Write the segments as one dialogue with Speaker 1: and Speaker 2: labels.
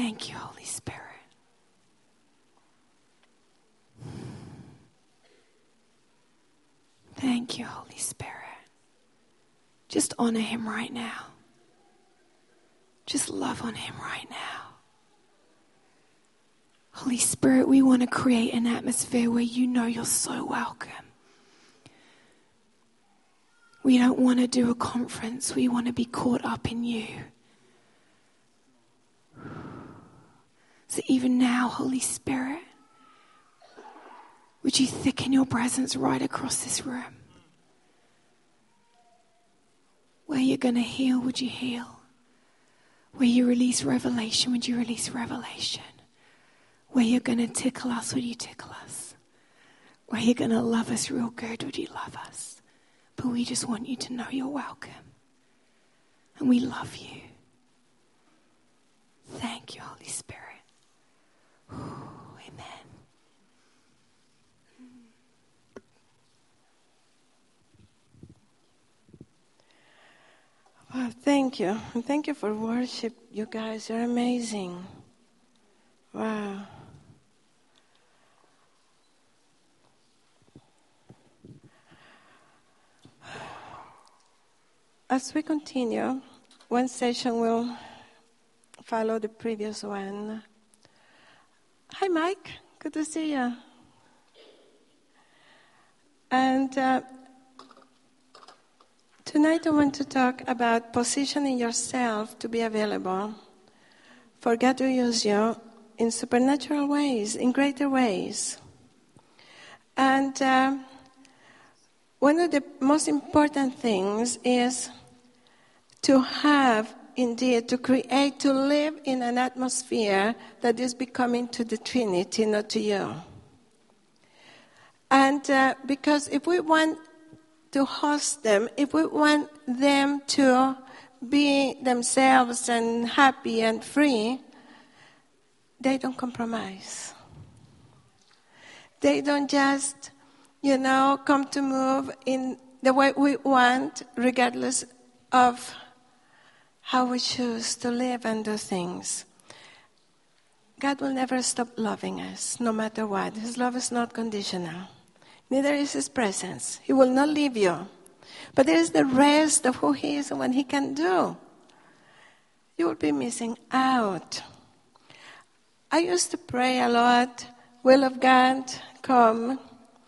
Speaker 1: Thank you, Holy Spirit. Thank you, Holy Spirit. Just honor him right now. Just love on him right now. Holy Spirit, we want to create an atmosphere where you know you're so welcome. We don't want to do a conference. We want to be caught up in you. So even now, Holy Spirit, would you thicken your presence right across this room? Where you're going to heal, would you heal? Where you release revelation, would you release revelation? Where you're going to tickle us, would you tickle us? Where you're going to love us real good, would you love us? But we just want you to know you're welcome. And we love you. Thank you, Holy Spirit. Ooh, amen.
Speaker 2: Wow, thank you. And thank you for worship, you guys. You're amazing. Wow. As we continue, one session will follow the previous one. Hi, Mike. Good to see you. And tonight I want to talk about positioning yourself to be available for God to use you in supernatural ways, in greater ways. And one of the most important things is to have, indeed, to create, to live in an atmosphere that is becoming to the Trinity, not to you. And because if we want to host them, if we want them to be themselves and happy and free, they don't compromise. They don't just, come to move in the way we want, regardless of how we choose to live and do things. God will never stop loving us, no matter what. His love is not conditional. Neither is his presence. He will not leave you. But there is the rest of who he is and what he can do. You will be missing out. I used to pray a lot, will of God come.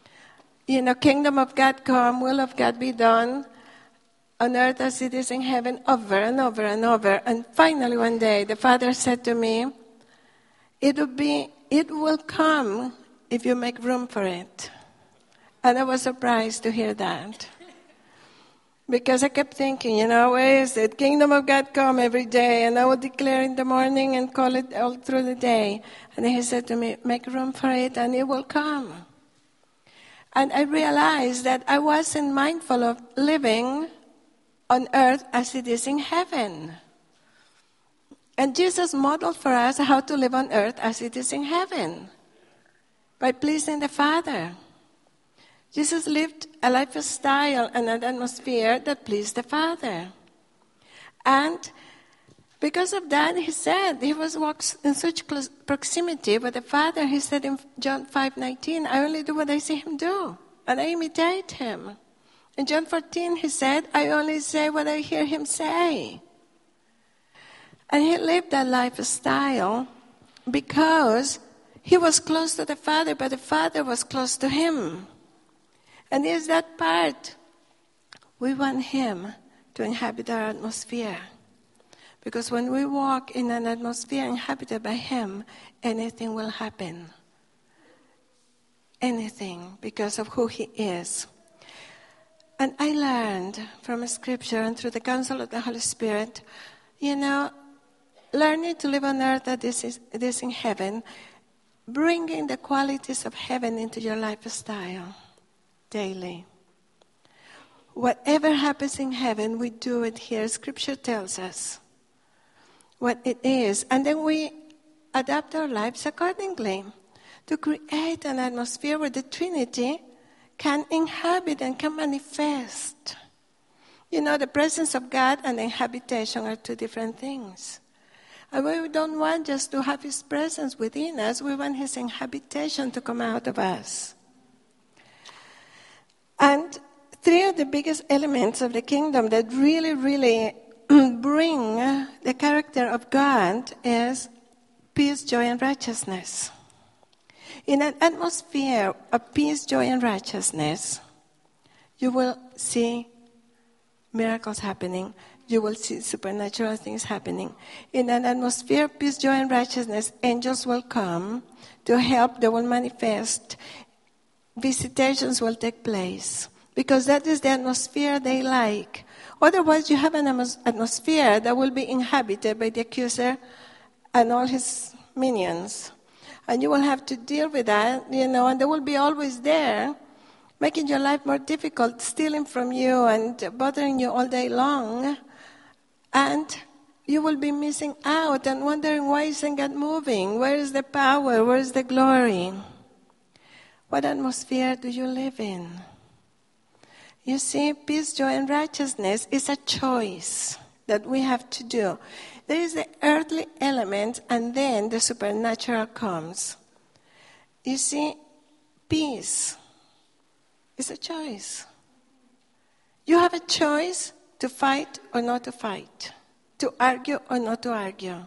Speaker 2: Kingdom of God come, will of God be done on earth as it is in heaven, over and over and over. And finally one day the Father said to me, it will come if you make room for it. And I was surprised to hear that. Because I kept thinking, where is it? Kingdom of God come every day. And I would declare in the morning and call it all through the day. And he said to me, make room for it and it will come. And I realized that I wasn't mindful of living on earth as it is in heaven. And Jesus modeled for us how to live on earth as it is in heaven. By pleasing the Father. Jesus lived a lifestyle and an atmosphere that pleased the Father. And because of that, he said, he walks in such close proximity with the Father. He said in John 5:19, I only do what I see him do, and I imitate him. In John 14, he said, I only say what I hear him say. And he lived that lifestyle because he was close to the Father, but the Father was close to him. And here's that part. We want him to inhabit our atmosphere. Because when we walk in an atmosphere inhabited by him, anything will happen. Anything, because of who he is. And I learned from Scripture and through the counsel of the Holy Spirit, learning to live on earth that this is in heaven, bringing the qualities of heaven into your lifestyle daily. Whatever happens in heaven, we do it here. Scripture tells us what it is. And then we adapt our lives accordingly to create an atmosphere where the Trinity can inhabit and can manifest. The presence of God and the habitation are two different things. And we don't want just to have His presence within us. We want His inhabitation to come out of us. And three of the biggest elements of the kingdom that really, really bring the character of God is peace, joy, and righteousness. In an atmosphere of peace, joy, and righteousness, you will see miracles happening. You will see supernatural things happening. In an atmosphere of peace, joy, and righteousness, angels will come to help. They will manifest. Visitations will take place. Because that is the atmosphere they like. Otherwise, you have an atmosphere that will be inhabited by the accuser and all his minions. And you will have to deal with that, and they will be always there, making your life more difficult, stealing from you and bothering you all day long. And you will be missing out and wondering, why isn't God moving? Where is the power? Where is the glory? What atmosphere do you live in? You see, peace, joy, and righteousness is a choice that we have to do. There is the earthly element, and then the supernatural comes. You see, peace is a choice. You have a choice to fight or not to fight, to argue or not to argue,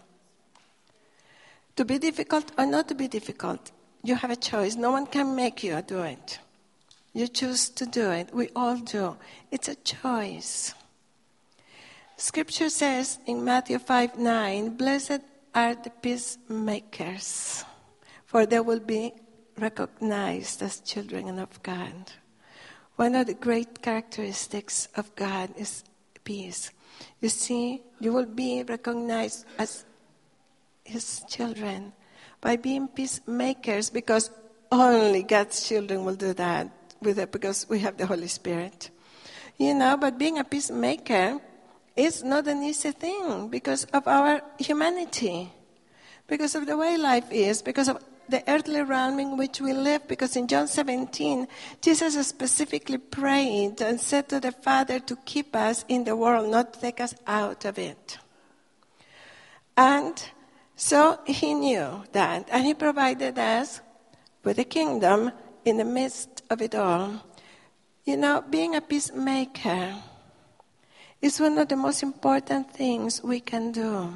Speaker 2: to be difficult or not to be difficult. You have a choice. No one can make you do it. You choose to do it. We all do. It's a choice. Scripture says in Matthew 5:9, "Blessed are the peacemakers, for they will be recognized as children of God." One of the great characteristics of God is peace. You see, you will be recognized as His children by being peacemakers, because only God's children will do that because we have the Holy Spirit. But being a peacemaker is not an easy thing because of our humanity, because of the way life is, because of the earthly realm in which we live. Because in John 17, Jesus specifically prayed and said to the Father to keep us in the world, not to take us out of it. And so He knew that, and He provided us with the kingdom in the midst of it all. Being a peacemaker is one of the most important things we can do.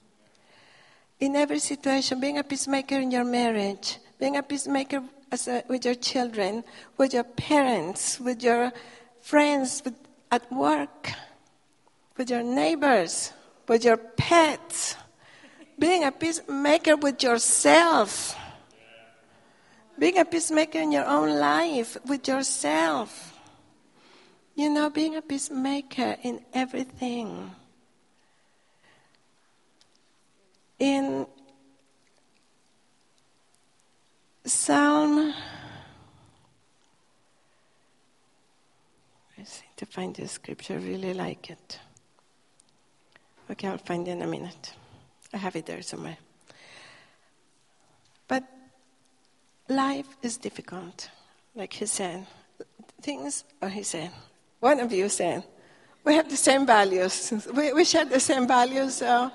Speaker 2: In every situation, being a peacemaker in your marriage, being a peacemaker with your children, with your parents, with your friends, at work, with your neighbors, with your pets, being a peacemaker with yourself, being a peacemaker in your own life, with yourself. Being a peacemaker in everything. In Psalm, I need to find the scripture, I really like it. Okay, I'll find it in a minute. I have it there somewhere. But life is difficult, like he said. One of you said, we have the same values. We share the same values, so,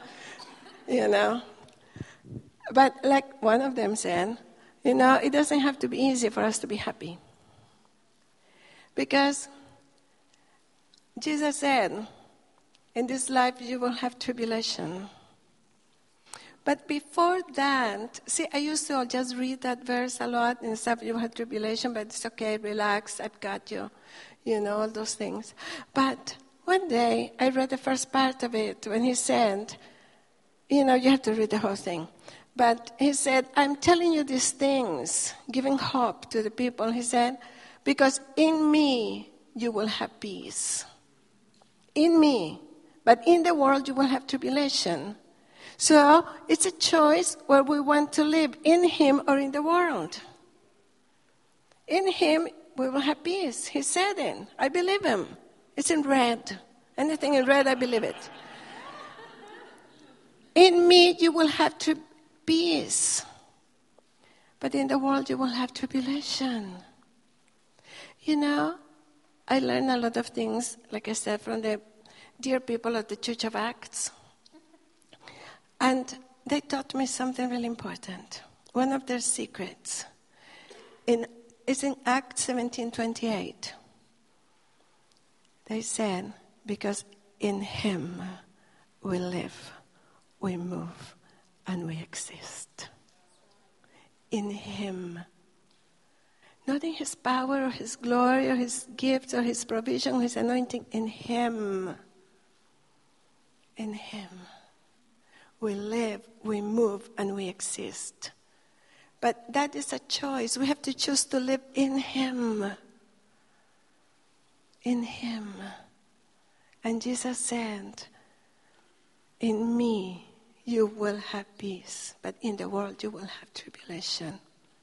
Speaker 2: But like one of them said, it doesn't have to be easy for us to be happy. Because Jesus said, in this life you will have tribulation. But before that, I used to just read that verse a lot and stuff, you have tribulation, but it's okay, relax, I've got you. All those things. But one day, I read the first part of it when he said, you have to read the whole thing. But he said, I'm telling you these things, giving hope to the people. He said, because in me, you will have peace. In me. But in the world, you will have tribulation. So it's a choice where we want to live, in Him or in the world. In Him, we will have peace. He said it. I believe Him. It's in red. Anything in red, I believe it. In me, you will have peace. But in the world, you will have tribulation. I learned a lot of things, like I said, from the dear people of the Church of Acts. And they taught me something really important. One of their secrets is in Acts 17:28. They said, because in him we live, we move, and we exist. In him. Not in his power or his glory or his gifts or his provision or his anointing. In him. In him. We live, we move, and we exist. But that is a choice. We have to choose to live in him. In him. And Jesus said, in me you will have peace, but in the world you will have tribulation.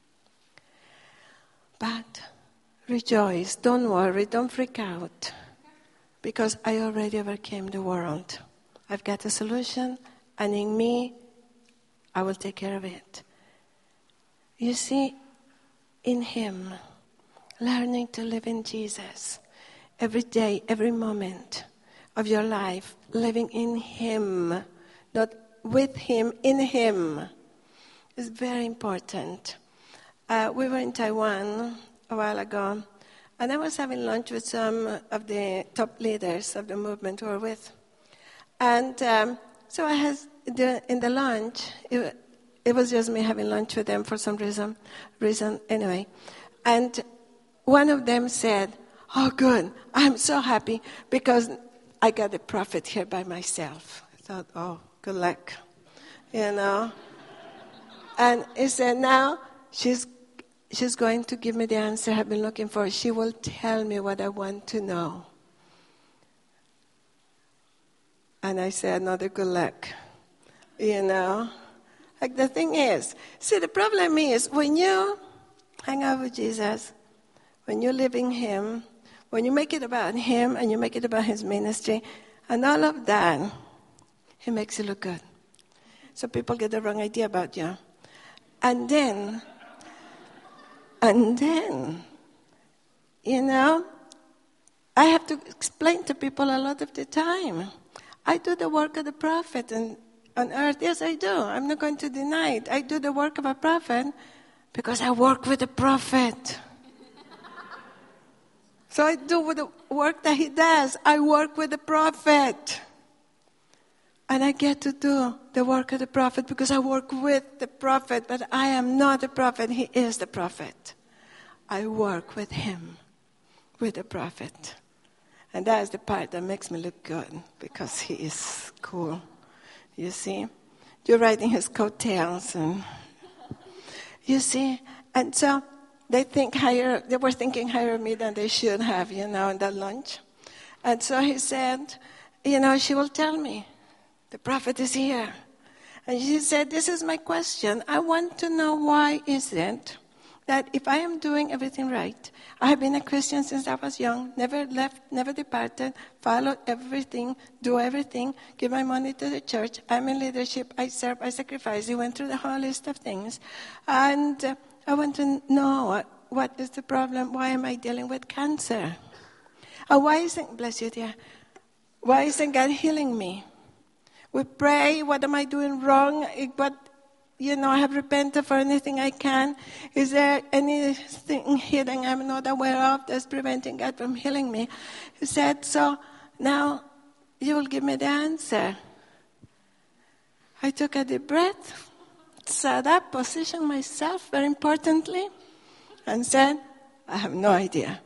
Speaker 2: But rejoice, don't worry, don't freak out, because I already overcame the world. I've got a solution, and in me, I will take care of it. You see, in him, learning to live in Jesus, every day, every moment of your life, living in him, not with him, in him, is very important. We were in Taiwan a while ago, and I was having lunch with some of the top leaders of the movement we were with. And so I had, in the lunch, it was just me having lunch with them for some reason anyway. And one of them said, oh, good, I'm so happy because I got a prophet here by myself. I thought, oh, good luck, you know. And he said, now she's going to give me the answer I've been looking for. She will tell me what I want to know. And I said, another good luck, you know. Like the thing is, see, the problem is when you hang out with Jesus, when you live in him, when you make it about him and you make it about his ministry, and all of that, he makes you look good. So people get the wrong idea about you. And then, you know, I have to explain to people a lot of the time. I do the work of the prophet on earth. Yes, I do. I'm not going to deny it. I do the work of a prophet because I work with the prophet. So I do the work that he does. I work with the prophet. And I get to do the work of the prophet because I work with the prophet. But I am not the prophet. He is the prophet. I work with him, with the prophet. And that is the part that makes me look good because he is cool. You see? You're riding his coattails. And you see? And so they were thinking higher of me than they should have, you know, in that lunch. And so he said, you know, she will tell me. The prophet is here. And she said, this is my question. I want to know why is it that if I am doing everything right, I have been a Christian since I was young, never left, never departed, followed everything, do everything, give my money to the church, I'm in leadership, I serve, I sacrifice. He went through the whole list of things. And I want to know what is the problem? Why am I dealing with cancer? Why isn't, bless you dear, why isn't God healing me? We pray, what am I doing wrong? I have repented for anything I can. Is there anything hidden I'm not aware of that's preventing God from healing me? He said, so now you will give me the answer. I took a deep breath, sat up, positioned myself very importantly, and said, I have no idea.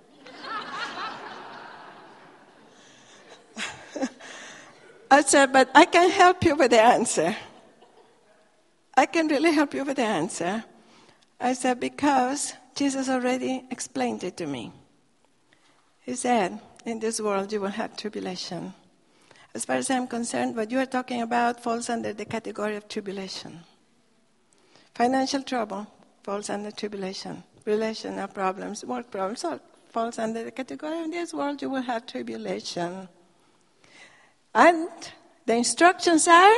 Speaker 2: I said, but I can help you with the answer. I can really help you with the answer. I said, because Jesus already explained it to me. He said, in this world you will have tribulation. As far as I'm concerned, what you are talking about falls under the category of tribulation. Financial trouble falls under tribulation. Relational problems, work problems, all falls under the category. In this world you will have tribulation. And the instructions are,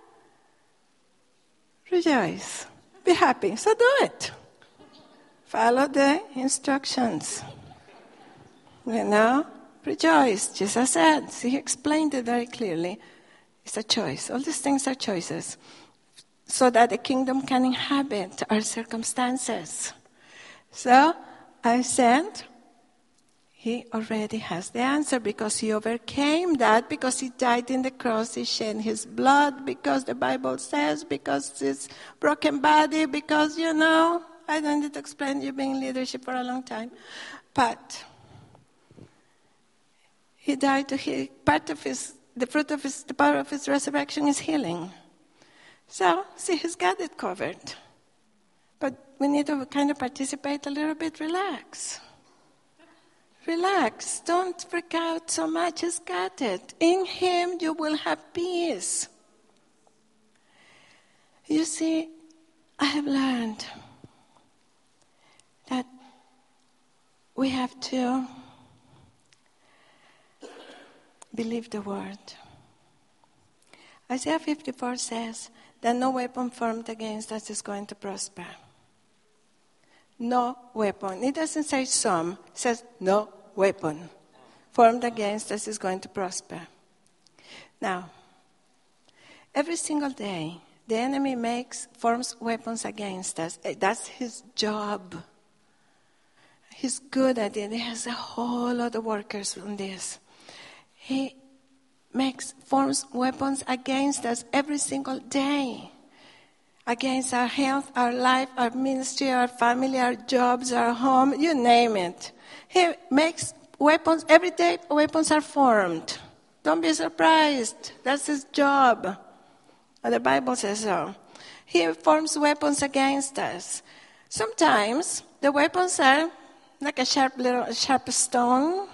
Speaker 2: rejoice, be happy. So do it. Follow the instructions. You know, rejoice. Jesus said, he explained it very clearly. It's a choice. All these things are choices. so that the kingdom can inhabit our circumstances. So I said, he already has the answer because he overcame that, because he died in the cross, he shed his blood, because the Bible says, because his broken body, because, I don't need to explain, you've been in leadership for a long time. But he died the power of his resurrection is healing. So, see, he's got it covered. But we need to kind of participate a little bit, relax. Relax, don't freak out so much, he's got it. In him you will have peace. You see, I have learned that we have to believe the word. Isaiah 54 says that no weapon formed against us is going to prosper. No weapon. It doesn't say some. It says no weapon formed against us is going to prosper. Now, every single day, the enemy forms weapons against us. That's his job. He's good at it. He has a whole lot of workers on this. He forms weapons against us every single day. Against our health, our life, our ministry, our family, our jobs, our home, you name it. He makes weapons, every day weapons are formed. Don't be surprised. That's his job. And the Bible says so. He forms weapons against us. Sometimes the weapons are like a sharp stone.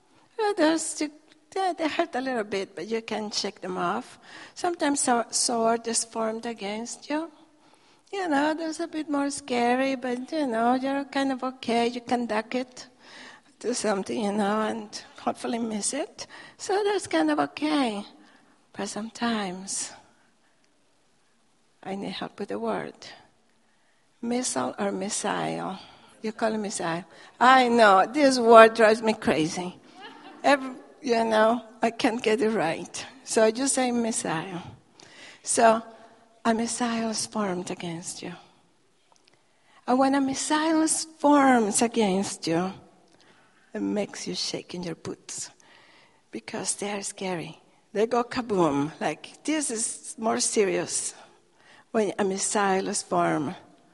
Speaker 2: They hurt a little bit, but you can shake them off. Sometimes a sword is formed against you. That's a bit more scary, but, you're kind of okay. You can duck it, do something, and hopefully miss it. So that's kind of okay. But sometimes I need help with the word. Missile or missile? You call it missile. I know, this word drives me crazy. I can't get it right. So I just say missile. So a missile is formed against you. And when a missile forms against you, it makes you shake in your boots because they are scary. They go kaboom. Like, this is more serious when a missile is formed.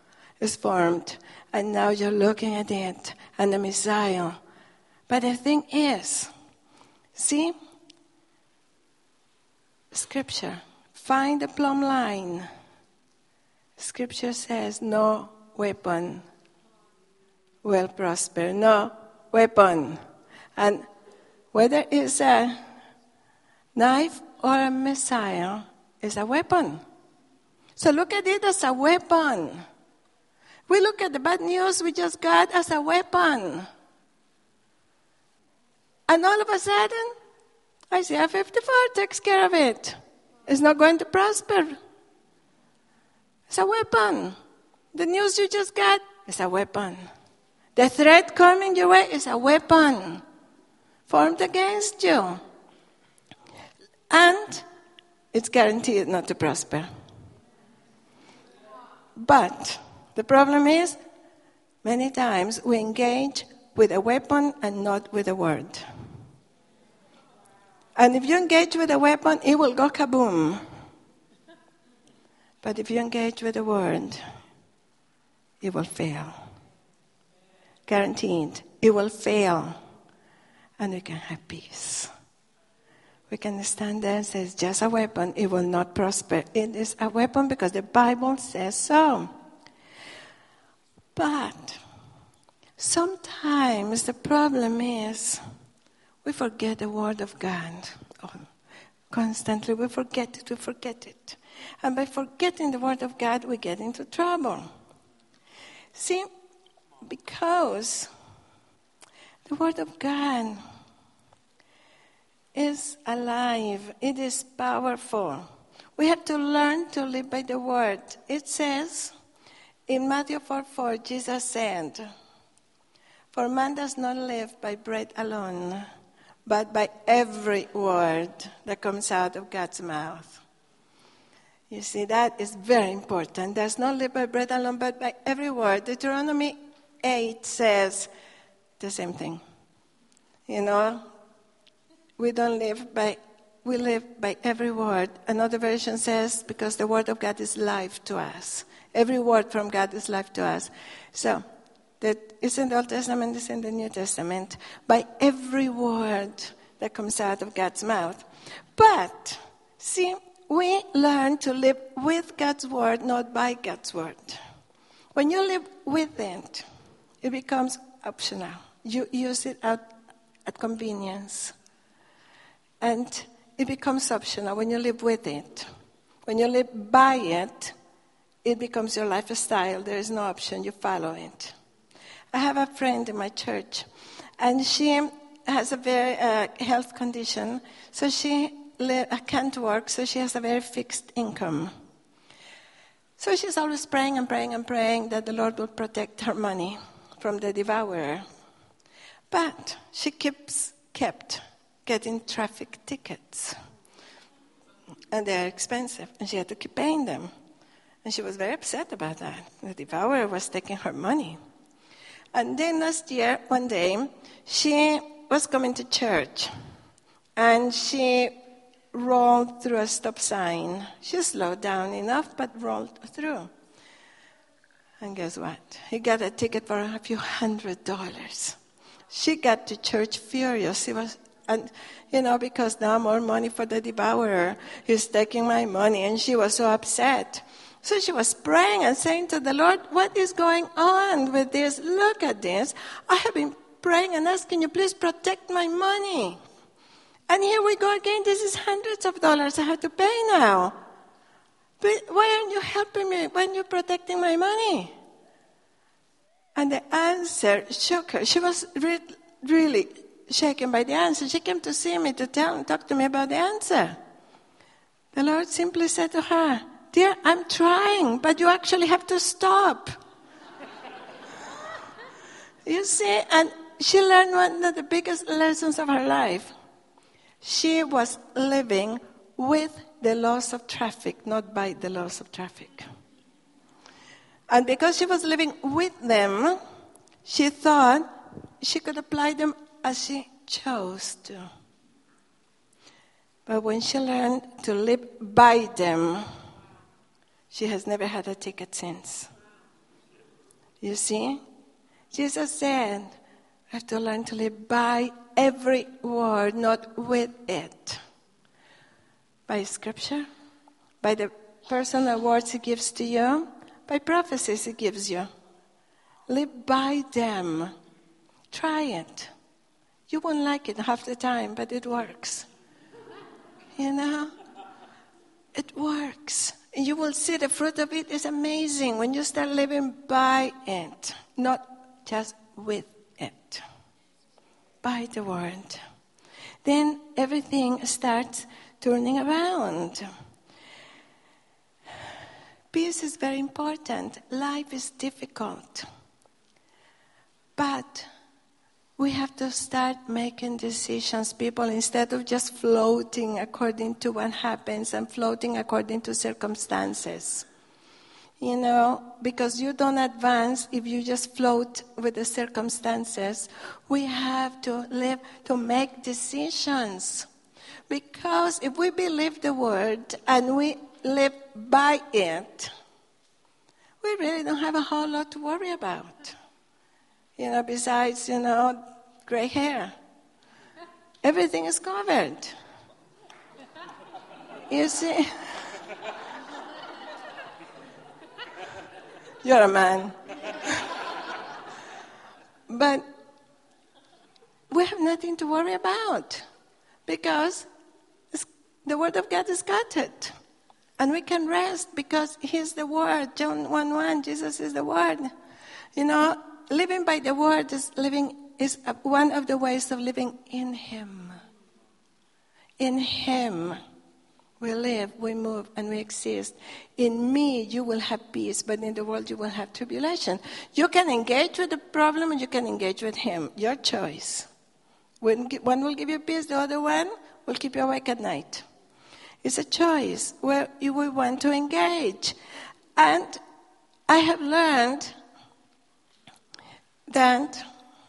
Speaker 2: And now you're looking at it and the missile. But the thing is, see, Scripture, find the plumb line. Scripture says no weapon will prosper. No weapon. And whether it's a knife or a missile, it's a weapon. So look at it as a weapon. We look at the bad news we just got as a weapon. And all of a sudden, Isaiah 54 takes care of it. It's not going to prosper. It's a weapon. The news you just got is a weapon. The threat coming your way is a weapon formed against you. And it's guaranteed not to prosper. But the problem is, many times we engage with a weapon and not with a word. And if you engage with a weapon, it will go kaboom. But if you engage with a word, it will fail. Guaranteed, it will fail. And we can have peace. We can stand there and say, it's just a weapon, it will not prosper. It is a weapon because the Bible says so. But sometimes the problem is we forget the Word of God. Constantly we forget it. And by forgetting the Word of God, we get into trouble. See, because the Word of God is alive. It is powerful. We have to learn to live by the Word. It says in Matthew 4:4, Jesus said, "For man does not live by bread alone, but by every word that comes out of God's mouth." You see, that is very important. There's not live by bread alone, but by every word. Deuteronomy 8 says the same thing. You know, we live by every word. Another version says, because the word of God is life to us. Every word from God is life to us. So, that is in the Old Testament, it's in the New Testament. By every word that comes out of God's mouth. But, see, we learn to live with God's word, not by God's word. When you live with it, it becomes optional. You use it at convenience. And it becomes optional when you live with it. When you live by it, it becomes your lifestyle. There is no option. You follow it. I have a friend in my church, and she has a very health condition. So she can't work, so she has a very fixed income. So she's always praying and praying and praying that the Lord will protect her money from the devourer. But she kept getting traffic tickets. And they're expensive, and she had to keep paying them. And she was very upset about that. The devourer was taking her money. And then last year, one day, she was coming to church, and she rolled through a stop sign. She slowed down enough, but rolled through. And guess what? He got a ticket for a few $100. She got to church furious. Because now more money for the devourer. He's taking my money, and she was so upset. So she was praying and saying to the Lord, what is going on with this? Look at this. I have been praying and asking you, please protect my money. And here we go again. This is hundreds of dollars I have to pay now. But why aren't you helping me when you're protecting my money? And the answer shook her. She was really shaken by the answer. She came to see me to talk to me about the answer. The Lord simply said to her, dear, I'm trying, but you actually have to stop. You see, and she learned one of the biggest lessons of her life. She was living with the laws of traffic, not by the laws of traffic. And because she was living with them, she thought she could apply them as she chose to. But when she learned to live by them, she has never had a ticket since. You see? Jesus said, I have to learn to live by every word, not with it. By scripture, by the personal words he gives to you, by prophecies he gives you. Live by them. Try it. You won't like it half the time, but it works. You know? It works. And you will see the fruit of it is amazing when you start living by it, not just with it. By the word. Then everything starts turning around. Peace is very important. Life is difficult. But we have to start making decisions, people, instead of just floating according to what happens and floating according to circumstances. You know, because you don't advance if you just float with the circumstances. We have to live to make decisions. Because if we believe the word and we live by it, we really don't have a whole lot to worry about. You know, besides, gray hair. Everything is covered. You see? You're a man. But we have nothing to worry about because the Word of God is got it. And we can rest because He's the Word. John 1:1, Jesus is the Word. You know, living by the Word is one of the ways of living in Him. In Him. We live, we move, and we exist. In me, you will have peace, but in the world, you will have tribulation. You can engage with the problem, and you can engage with Him. Your choice. One will give you peace, the other one will keep you awake at night. It's a choice where we want to engage. And I have learned that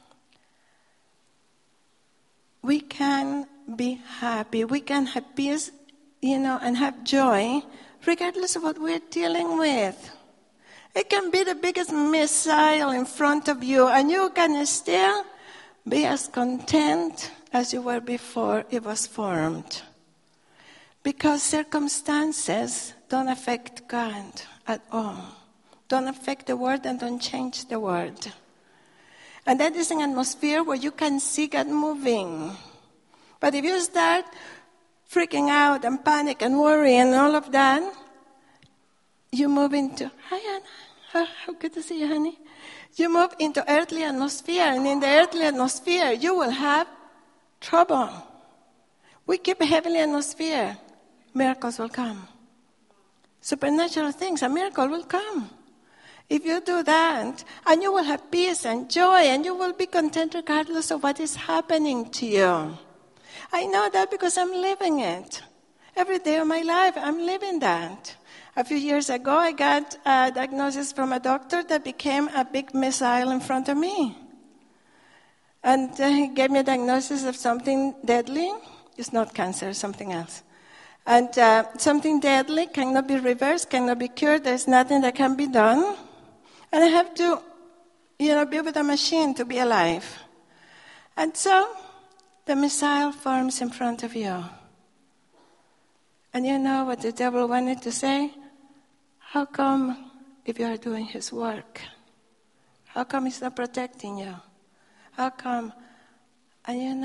Speaker 2: we can be happy, we can have peace, and have joy, regardless of what we're dealing with. It can be the biggest missile in front of you, and you can still be as content as you were before it was formed. Because circumstances don't affect God at all. Don't affect the word and don't change the word. And that is an atmosphere where you can see God moving. But if you start freaking out and panic and worry and all of that, you move into, hi Anna, how good to see you, honey. You move into earthly atmosphere, and in the earthly atmosphere, you will have trouble. We keep a heavenly atmosphere. Miracles will come. Supernatural things, a miracle will come. If you do that, and you will have peace and joy, and you will be content regardless of what is happening to you. I know that because I'm living it. Every day of my life, I'm living that. A few years ago, I got a diagnosis from a doctor that became a big missile in front of me. And he gave me a diagnosis of something deadly. It's not cancer, something else. And something deadly cannot be reversed, cannot be cured. There's nothing that can be done. And I have to, be with a machine to be alive. And so the missile forms in front of you. And you know what the devil wanted to say? How come, if you are doing his work, how come he's not protecting you? How come? And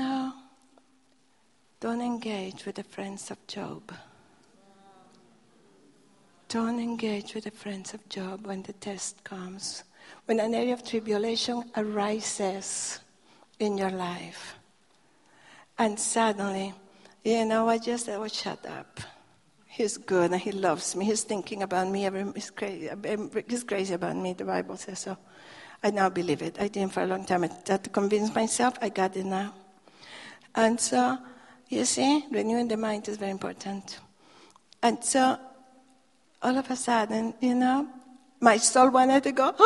Speaker 2: don't engage with the friends of Job. Don't engage with the friends of Job when the test comes. When an area of tribulation arises in your life. And suddenly, I just said, shut up. He's good and he loves me. He's thinking about me. He's crazy about me. The Bible says so. I now believe it. I didn't for a long time. I had to convince myself. I got it now. And so, you see, renewing the mind is very important. And so, all of a sudden, my soul wanted to go.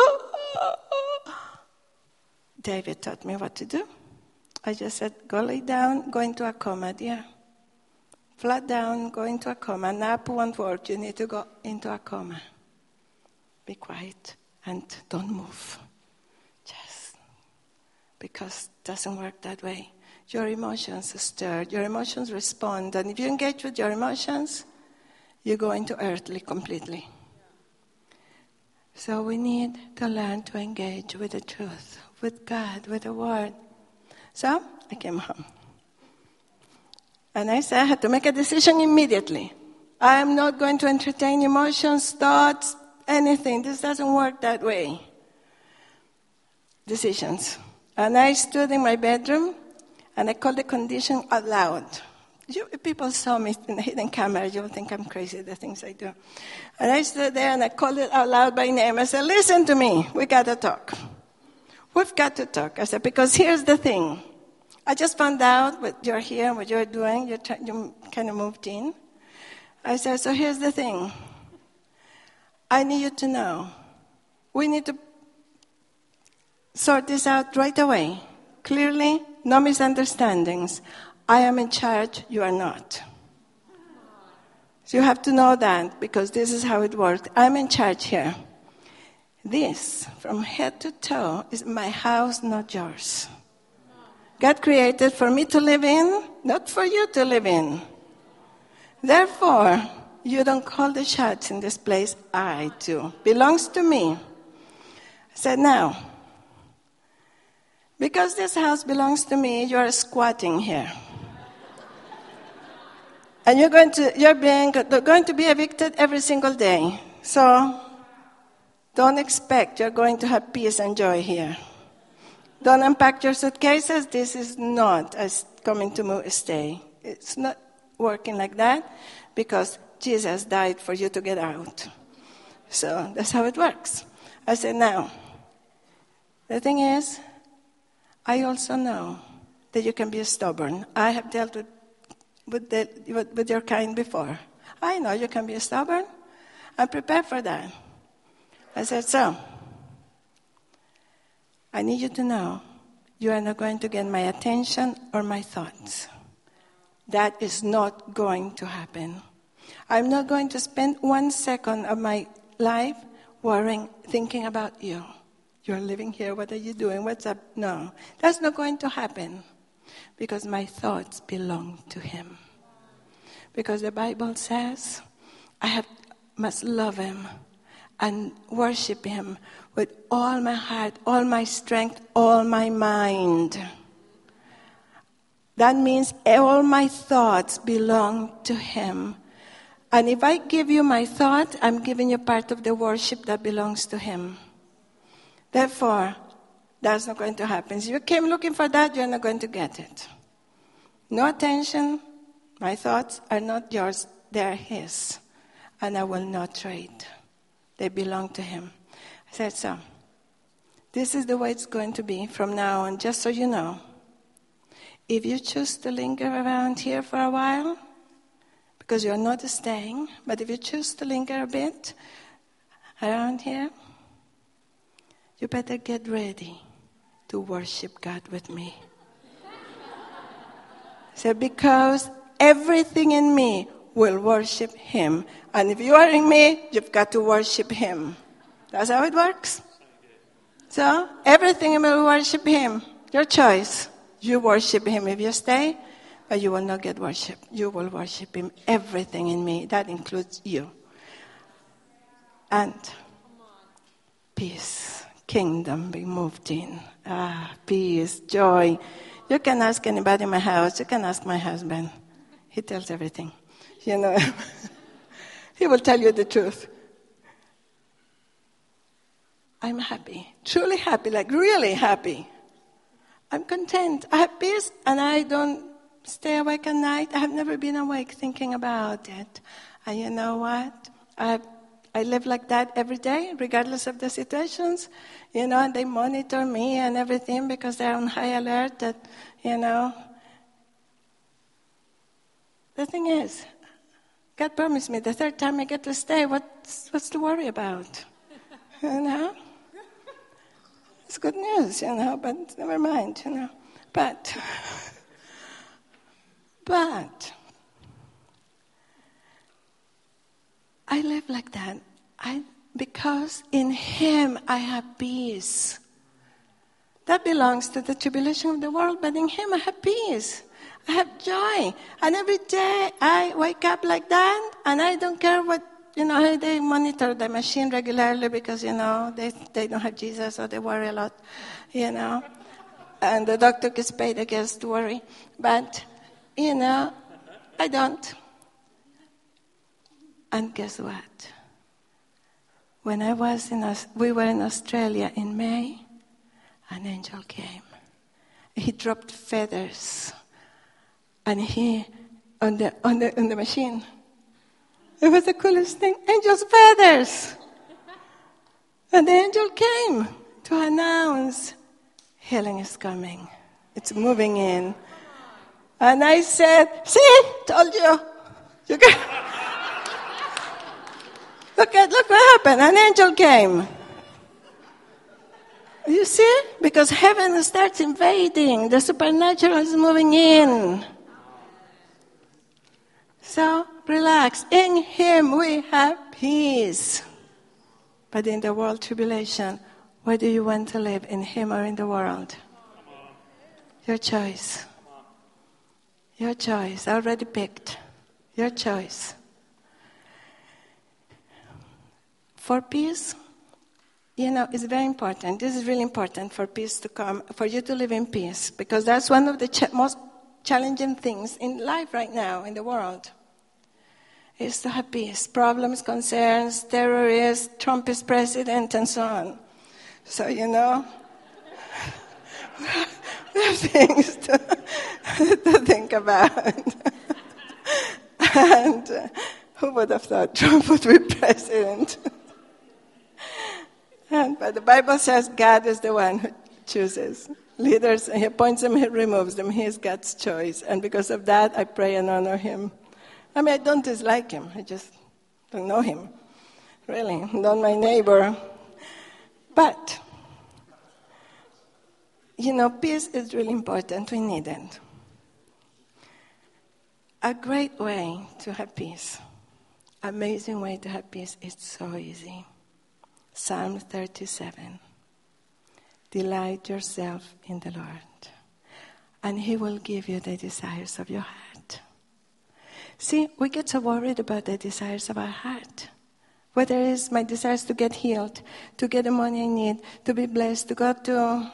Speaker 2: David taught me what to do. I just said, go lay down, go into a coma, dear. Flat down, go into a coma. Nap won't work. You need to go into a coma. Be quiet and don't move. Just because it doesn't work that way. Your emotions are stirred. Your emotions respond. And if you engage with your emotions, you go into earthly completely. So we need to learn to engage with the truth, with God, with the Word. So I came home. And I said I had to make a decision immediately. I am not going to entertain emotions, thoughts, anything. This doesn't work that way. Decisions. And I stood in my bedroom and I called the condition out loud. If people saw me in the hidden camera, you'll think I'm crazy, the things I do. And I stood there and I called it out loud by name. I said, listen to me, we got to talk. We've got to talk. I said, because here's the thing. I just found out what you're here, what you're doing. You kind of moved in. I said, so here's the thing. I need you to know. We need to sort this out right away. Clearly, no misunderstandings. I am in charge, you are not. So you have to know that, because this is how it works. I'm in charge here. This, from head to toe, is my house, not yours. God created for me to live in, not for you to live in. Therefore, you don't call the shots in this place, I do. Belongs to me. I said, now, because this house belongs to me, you are squatting here. And you're going to be evicted every single day. So, don't expect you're going to have peace and joy here. Don't unpack your suitcases. This is not as coming to stay. It's not working like that because Jesus died for you to get out. So that's how it works. I said, now, the thing is, I also know that you can be stubborn. I have dealt with your kind before. I know you can be stubborn. I'm prepared for that. I said, so, I need you to know you are not going to get my attention or my thoughts. That is not going to happen. I'm not going to spend 1 second of my life worrying, thinking about you. You're living here, what are you doing, what's up? No, that's not going to happen because my thoughts belong to Him. Because the Bible says, must love Him and worship Him with all my heart, all my strength, all my mind. That means all my thoughts belong to Him. And if I give you my thought, I'm giving you part of the worship that belongs to Him. Therefore, that's not going to happen. If you came looking for that, you're not going to get it. No attention. My thoughts are not yours. They're His. And I will not trade. They belong to Him. I said, so, this is the way it's going to be from now on, just so you know. If you choose to linger around here for a while, because you're not staying, but if you choose to linger a bit around here, you better get ready to worship God with me. So because everything in me will worship Him. And if you are in me, you've got to worship Him. That's how it works. So everything in me will worship Him. Your choice. You worship Him if you stay, but you will not get worship. You will worship Him. Everything in me. That includes you. And peace. Kingdom be moved in. Peace, joy. You can ask anybody in my house. You can ask my husband. He tells everything. You know, he will tell you the truth. I'm happy, truly happy, like really happy. I'm content. I have peace, and I don't stay awake at night. I have never been awake thinking about it. And you know what? I live like that every day, regardless of the situations. You know, and they monitor me and everything because they're on high alert that, you know. The thing is, God promised me the third time I get to stay, what's to worry about? You know? It's good news, you know, but never mind, you know. But I live like that. Because in Him I have peace. That belongs to the tribulation of the world, but in Him I have peace. I have joy. And every day I wake up like that, and I don't care what, you know, they monitor the machine regularly because, you know, they don't have Jesus, so they worry a lot, you know. And the doctor gets paid, I guess, to worry. But, you know, I don't. And guess what? When we were in Australia in May, an angel came. He dropped feathers, and he on the machine. It was the coolest thing. Angel's feathers, and the angel came to announce healing is coming. It's moving in. And I said, "See, told you. You can." Look what happened. An angel came. You see? Because heaven starts invading. The supernatural is moving in. So, relax. In Him we have peace. But in the world tribulation, where do you want to live? In Him or in the world? Your choice. Your choice. Already picked. Your choice. For peace, you know, it's very important. This is really important for peace to come, for you to live in peace, because that's one of the most challenging things in life right now in the world, is to have peace. Problems, concerns, terrorists, Trump is president, and so on. So, you know, we have things to think about. And who would have thought Trump would be president? But the Bible says God is the one who chooses leaders. He appoints them, He removes them. He is God's choice. And because of that, I pray and honor Him. I mean, I don't dislike him. I just don't know him. Really, not my neighbor. But, peace is really important. We need it. A great way to have peace, amazing way to have peace, it's so easy. Psalm 37. Delight yourself in the Lord, and He will give you the desires of your heart. See, we get so worried about the desires of our heart. Whether it's my desires to get healed, to get the money I need, to be blessed, to go to,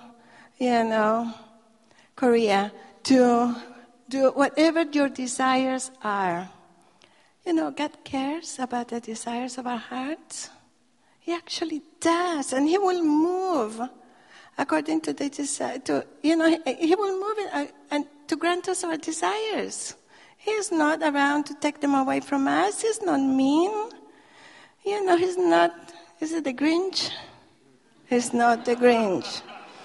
Speaker 2: Korea, to do whatever your desires are. God cares about the desires of our hearts. He actually does, and He will move according to the desire. He will move and to grant us our desires. He's not around to take them away from us. He's not mean. He's not. Is it the Grinch? He's not the Grinch.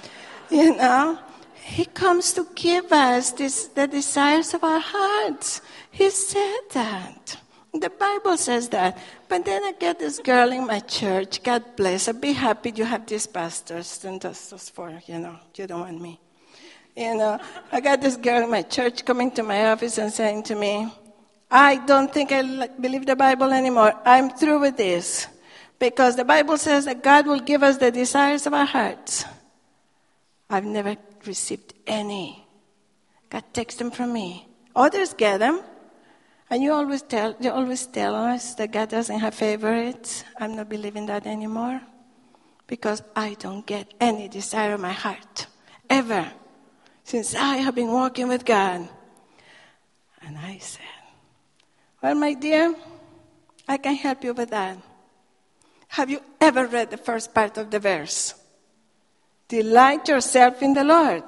Speaker 2: He comes to give us the desires of our hearts. He said that. The Bible says that. But then I get this girl in my church. God bless her. Be happy you have these pastors. And that's just for, you don't want me. I got this girl in my church coming to my office and saying to me, I don't think I believe the Bible anymore. I'm through with this. Because the Bible says that God will give us the desires of our hearts. I've never received any. God takes them from me. Others get them. And you always tell us that God doesn't have favorites. I'm not believing that anymore. Because I don't get any desire of my heart. Ever. Since I have been walking with God. And I said, well, my dear, I can help you with that. Have you ever read the first part of the verse? Delight yourself in the Lord.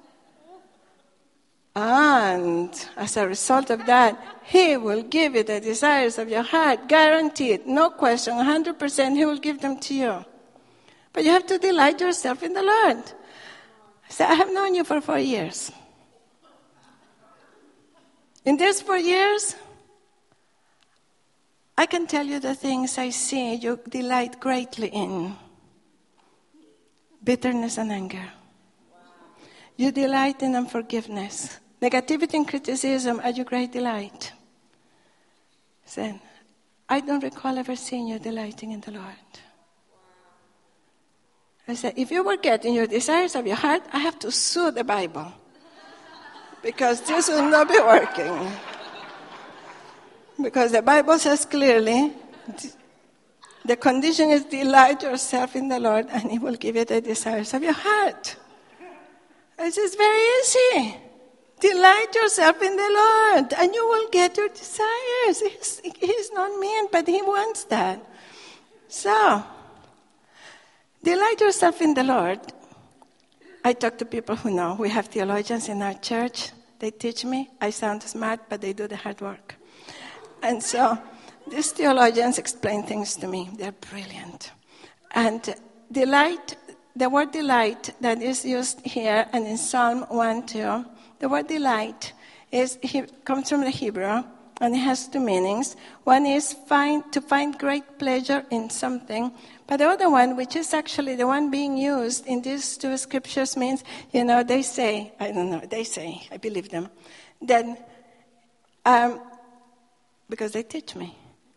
Speaker 2: And as a result of that, He will give you the desires of your heart. Guaranteed. No question. 100% He will give them to you. But you have to delight yourself in the Lord. I said, I have known you for 4 years. In these 4 years, I can tell you the things I see you delight greatly in. Bitterness and anger. You delight in unforgiveness. Negativity and criticism are your great delight. Then, I don't recall ever seeing you delighting in the Lord. I said, if you were getting your desires of your heart, I have to sue the Bible. Because this will not be working. Because the Bible says clearly, the condition is delight yourself in the Lord and He will give you the desires of your heart. It's just very easy. Delight yourself in the Lord and you will get your desires. He's not mean, but He wants that. So, delight yourself in the Lord. I talk to people who know. We have theologians in our church. They teach me. I sound smart, but they do the hard work. And so, these theologians explain things to me. They're brilliant. And delight, the word delight that is used here and in Psalm 1:2, the word delight comes from the Hebrew, and it has two meanings. One is to find great pleasure in something. But the other one, which is actually the one being used in these two scriptures, means, they say, I believe them, that, because they teach me,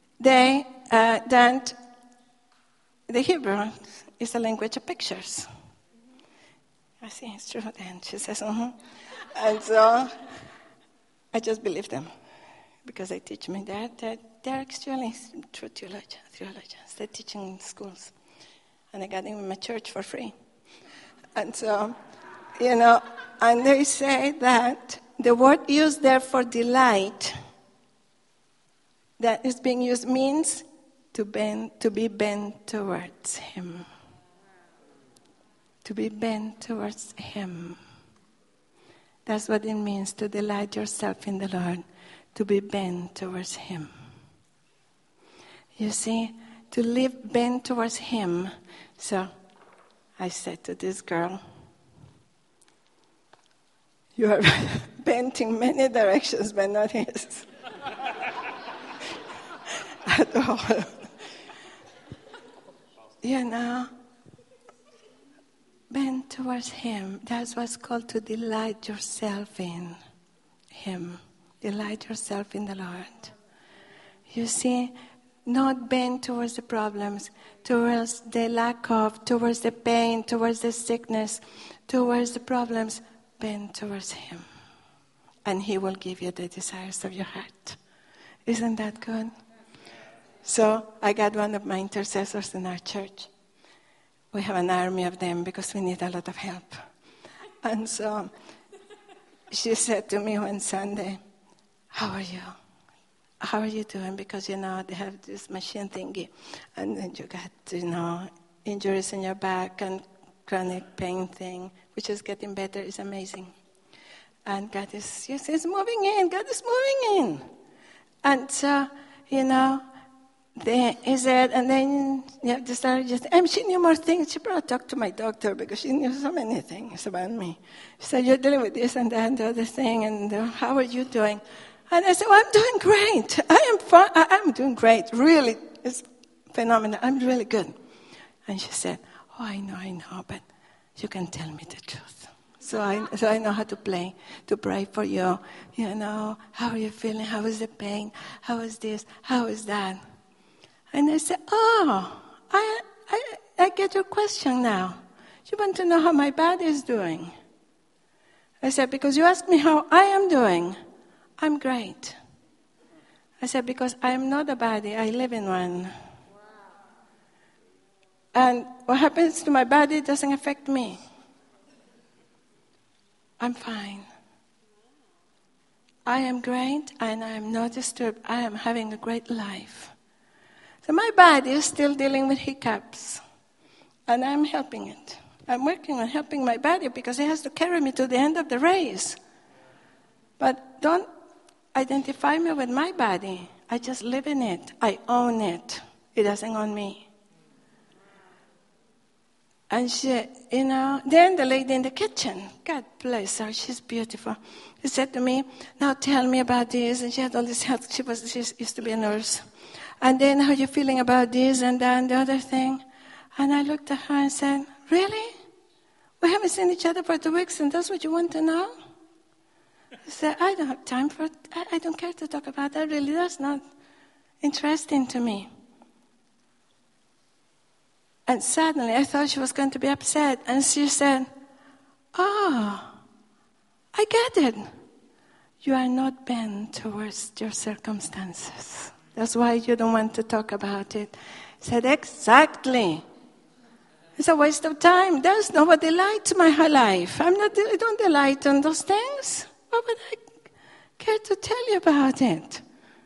Speaker 2: that the Hebrew is a language of pictures. I see, it's true. And she says, And so I just believe them because they teach me that they're actually true theologians. They're teaching in schools. And I got them in my church for free. And so, and they say that the word used there for delight that is being used means to be bent towards Him. To be bent towards Him. That's what it means to delight yourself in the Lord. To be bent towards Him. You see, to live bent towards Him. So I said to this girl, you are bent in many directions, but not His. at all. You know, bend towards Him. That's what's called to delight yourself in Him. Delight yourself in the Lord. You see, not bend towards the problems, towards the lack of, towards the pain, towards the sickness, towards the problems. Bend towards Him. And He will give you the desires of your heart. Isn't that good? So I got one of my intercessors in our church. We have an army of them because we need a lot of help. And so she said to me one Sunday, how are you? How are you doing? Because, you know, they have this machine thingy. And then you got, you know, injuries in your back and chronic pain thing, which is getting better. It's amazing. And God is, yes, He's moving in. God is moving in. And so, you know, he said, and then you have to start just, she knew more things. She probably talked to my doctor because she knew so many things about me. She said, you're dealing with this and that and the other thing, and how are you doing? And I said, well, I'm doing great. I am fine. I'm doing great. Really, it's phenomenal. I'm really good. And she said, oh, I know, but you can tell me the truth. So I know how to pray for you. You know, how are you feeling? How is the pain? How is this? How is that? And I said, oh, I get your question now. You want to know how my body is doing. I said, because you asked me how I am doing. I'm great. I said, because I am not a body, I live in one. Wow. And what happens to my body doesn't affect me. I'm fine. I am great and I am not disturbed. I am having a great life. So my body is still dealing with hiccups. And I'm helping it. I'm working on helping my body because it has to carry me to the end of the race. But don't identify me with my body. I just live in it. I own it. It doesn't own me. And she, you know, then the lady in the kitchen, God bless her, she's beautiful. She said to me, now tell me about this. And she had all this health. She used to be a nurse. And then how are you feeling about this and that and the other thing? And I looked at her and said, really? We haven't seen each other for 2 weeks and that's what you want to know? I said, I don't have time for it. I don't care to talk about that. Really, that's not interesting to me. And suddenly I thought she was going to be upset. And she said, oh, I get it. You are not bent towards your circumstances. That's why you don't want to talk about it. I said, exactly. It's a waste of time. There's no delight to my life. I don't delight in those things. Why would I care to tell you about it?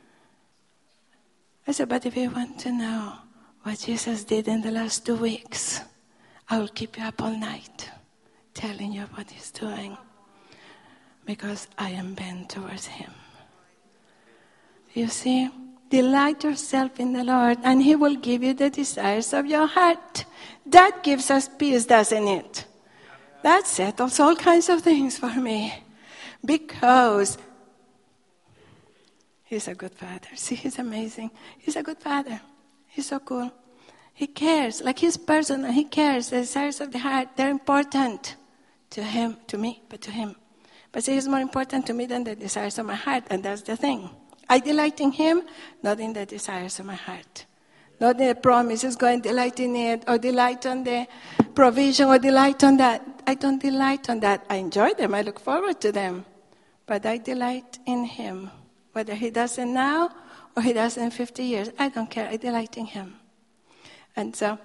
Speaker 2: I said, but if you want to know what Jesus did in the last 2 weeks, I will keep you up all night telling you what He's doing because I am bent towards Him. You see, delight yourself in the Lord and He will give you the desires of your heart. That gives us peace, doesn't it? That settles all kinds of things for me because He's a good Father. See, He's amazing. He's a good Father. He's so cool. He cares. Like He's personal. He cares. The desires of the heart, they're important to Him, to me, but to Him. But see, He's more important to me than the desires of my heart. And that's the thing. I delight in Him, not in the desires of my heart. Not in the promises, go and delight in it, or delight on the provision, or delight on that. I don't delight on that. I enjoy them. I look forward to them. But I delight in Him. Whether He does it now or He does it in 50 years, I don't care. I delight in Him. And so,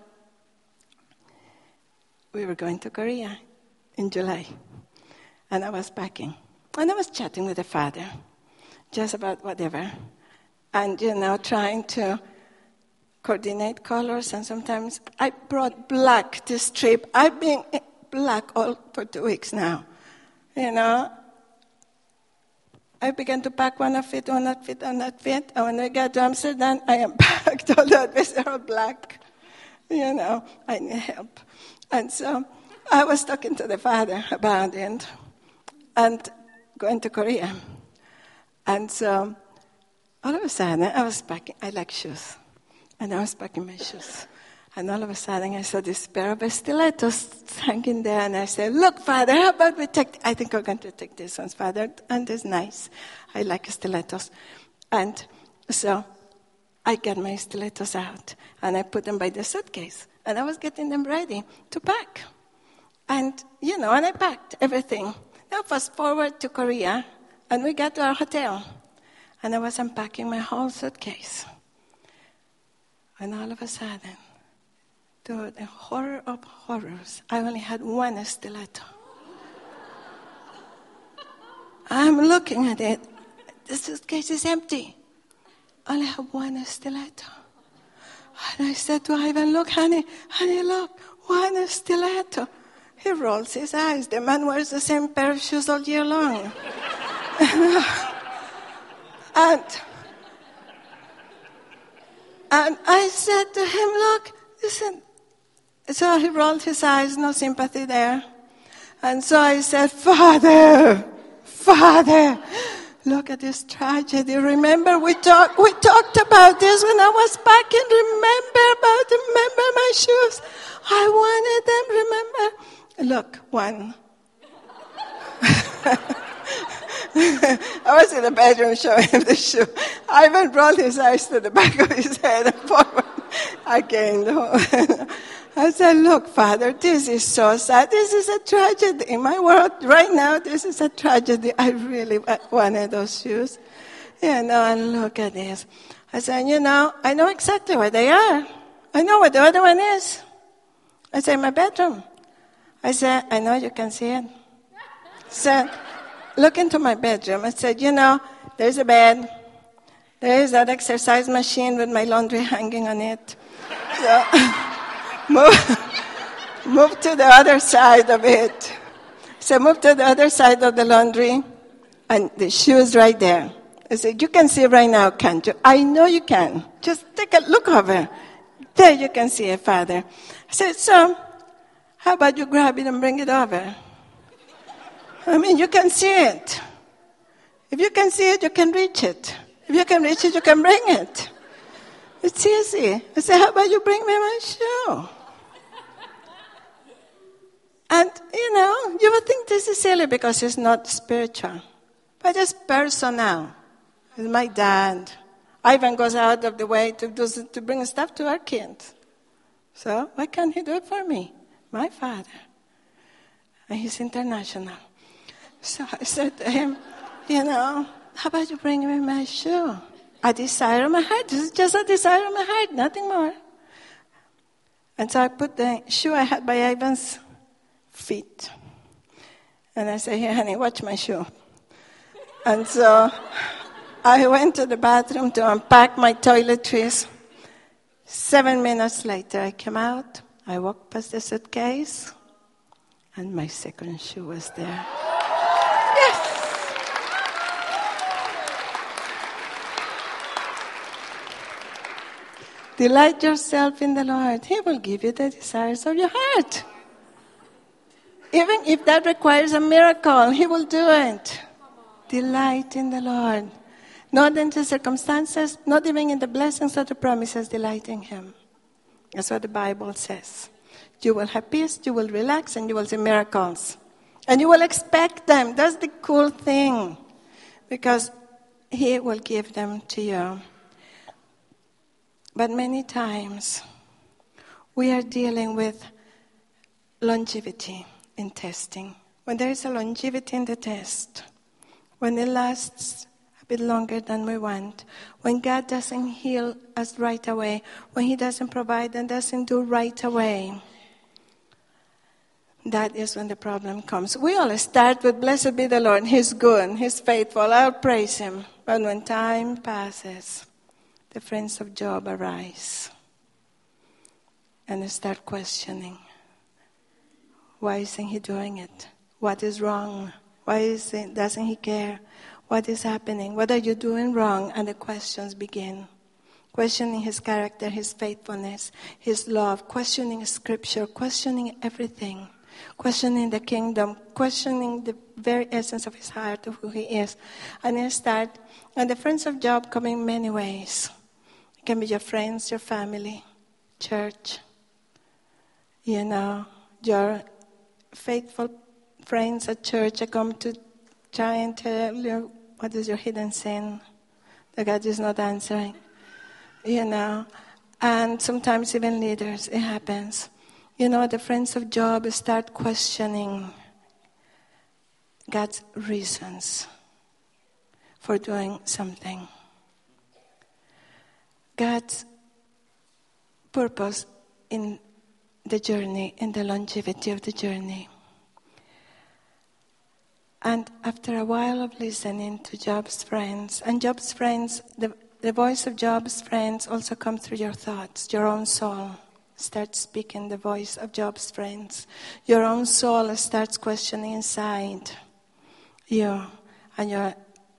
Speaker 2: we were going to Korea in July. And I was packing. And I was chatting with the father, just about whatever. And, you know, trying to coordinate colors. And sometimes I brought black this trip. I've been black all for 2 weeks now. You know, I began to pack one outfit, one outfit, one outfit. And when I got to Amsterdam, I unpacked all the outfits. They're all black. You know, I need help. And so I was talking to the father about it and going to Korea. And so all of a sudden, I was packing, I like shoes. And I was packing my shoes. And all of a sudden, I saw this pair of stilettos hanging there. And I said, look, Father, how about we take, I think we're going to take this one, Father. And it's nice. I like stilettos. And so I got my stilettos out. And I put them by the suitcase. And I was getting them ready to pack. And, and I packed everything. Now fast forward to Korea. And we got to our hotel. And I was unpacking my whole suitcase. And all of a sudden, to the horror of horrors, I only had one stiletto. I'm looking at it. The suitcase is empty. I only have one stiletto. And I said to Ivan, look, honey, look, one stiletto. He rolls his eyes. The man wears the same pair of shoes all year long. And I said to him, look, listen. So he rolled his eyes, no sympathy there. And so I said, Father, look at this tragedy. Remember, we talked about this when I was packing. Remember my shoes. I wanted them, remember. Look, one. I was in the bedroom showing him the shoe. Ivan rolled his eyes to the back of his head and forward again. I said, look, Father, this is so sad. This is a tragedy. In my world right now, this is a tragedy. I really wanted those shoes. And look at this. I said, I know exactly where they are. I know where the other one is. I said, my bedroom. I said, I know you can see it. So, look into my bedroom. I said, there's a bed. There is that exercise machine with my laundry hanging on it. So, move to the other side of it. So move to the other side of the laundry, and the shoe's right there. I said, you can see it right now, can't you? I know you can. Just take a look over. There you can see it, Father. I said, so, how about you grab it and bring it over? I mean, you can see it. If you can see it, you can reach it. If you can reach it, you can bring it. It's easy. I said, how about you bring me my shoe? And, you would think this is silly because it's not spiritual. But it's personal. It's my dad. Ivan goes out of the way to bring stuff to our kids. So why can't he do it for me? My father. And he's international. So I said to him, how about you bring me my shoe? A desire of my heart. This is just a desire of my heart, nothing more. And so I put the shoe I had by Ivan's feet. And I said, here, honey, watch my shoe. And so I went to the bathroom to unpack my toiletries. 7 minutes later, I came out. I walked past the suitcase, and my second shoe was there. Yes! Delight yourself in the Lord. He will give you the desires of your heart. Even if that requires a miracle, He will do it. Delight in the Lord. Not in the circumstances, not even in the blessings or the promises, delight in Him. That's what the Bible says. You will have peace, you will relax, and you will see miracles. And you will expect them. That's the cool thing. Because He will give them to you. But many times, we are dealing with longevity in testing. When there is a longevity in the test, when it lasts a bit longer than we want, when God doesn't heal us right away, when He doesn't provide and doesn't do right away, that is when the problem comes. We all start with, blessed be the Lord, He's good, He's faithful, I'll praise Him. But when time passes, the friends of Job arise and they start questioning. Why isn't He doing it? What is wrong? Doesn't He care? What is happening? What are you doing wrong? And the questions begin. Questioning His character, His faithfulness, His love, questioning Scripture, questioning everything. questioning the kingdom, questioning the very essence of his heart, of who he is. And the friends of Job come in many ways. It can be your friends, your family, church, your faithful friends at church that come to try and tell you what is your hidden sin that God is not answering, and sometimes even leaders, it happens. The friends of Job start questioning God's reasons for doing something. God's purpose in the journey, in the longevity of the journey. And after a while of listening to Job's friends, and Job's friends, the voice of Job's friends also comes through your thoughts. Your own soul starts speaking the voice of Job's friends. Your own soul starts questioning inside you, and your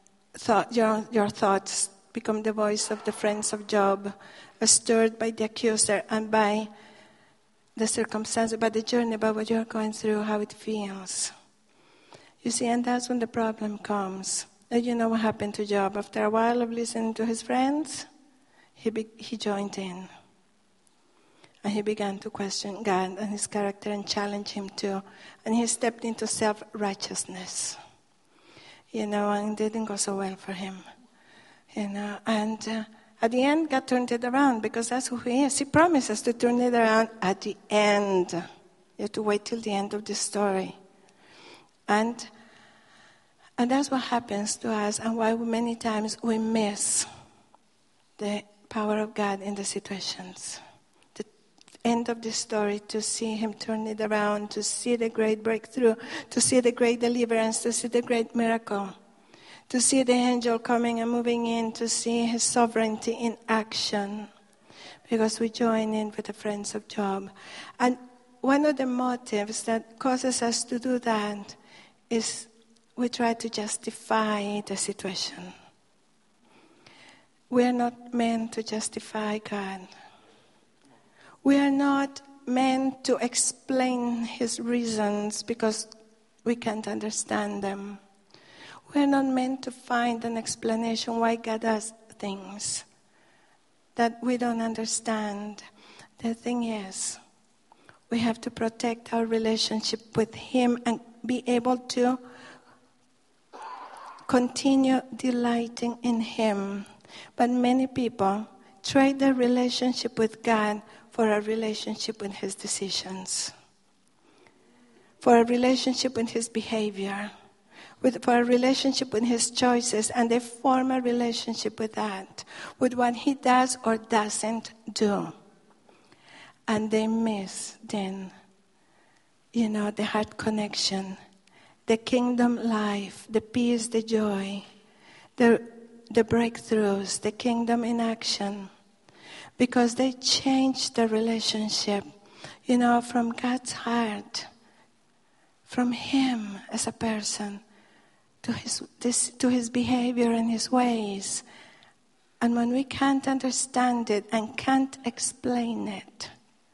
Speaker 2: thoughts become the voice of the friends of Job, stirred by the accuser and by the circumstances, by the journey, by what you're going through, how it feels. You see, and that's when the problem comes. And you know what happened to Job? After a while of listening to his friends, he joined in. And he began to question God and his character and challenge him too. And he stepped into self-righteousness. And it didn't go so well for him. And at the end, God turned it around because that's who he is. He promises to turn it around at the end. You have to wait till the end of the story. And that's what happens to us, and why many times we miss the power of God in the situations. The end of the story, to see him turn it around, to see the great breakthrough, to see the great deliverance, to see the great miracle, to see the angel coming and moving in, to see his sovereignty in action. Because we join in with the friends of Job. And one of the motives that causes us to do that is we try to justify the situation. We are not meant to justify God. We are not meant to explain his reasons because we can't understand them. We are not meant to find an explanation why God does things that we don't understand. The thing is, we have to protect our relationship with him and be able to continue delighting in him. But many people trade their relationship with God for a relationship with his decisions, for a relationship with his behavior, for a relationship with his choices, and they form a relationship with that, with what he does or doesn't do. And they miss then, the heart connection, the kingdom life, the peace, the joy, the breakthroughs, the kingdom in action. Because they change the relationship, from God's heart, from him as a person, to his behavior and his ways. And when we can't understand it and can't explain it,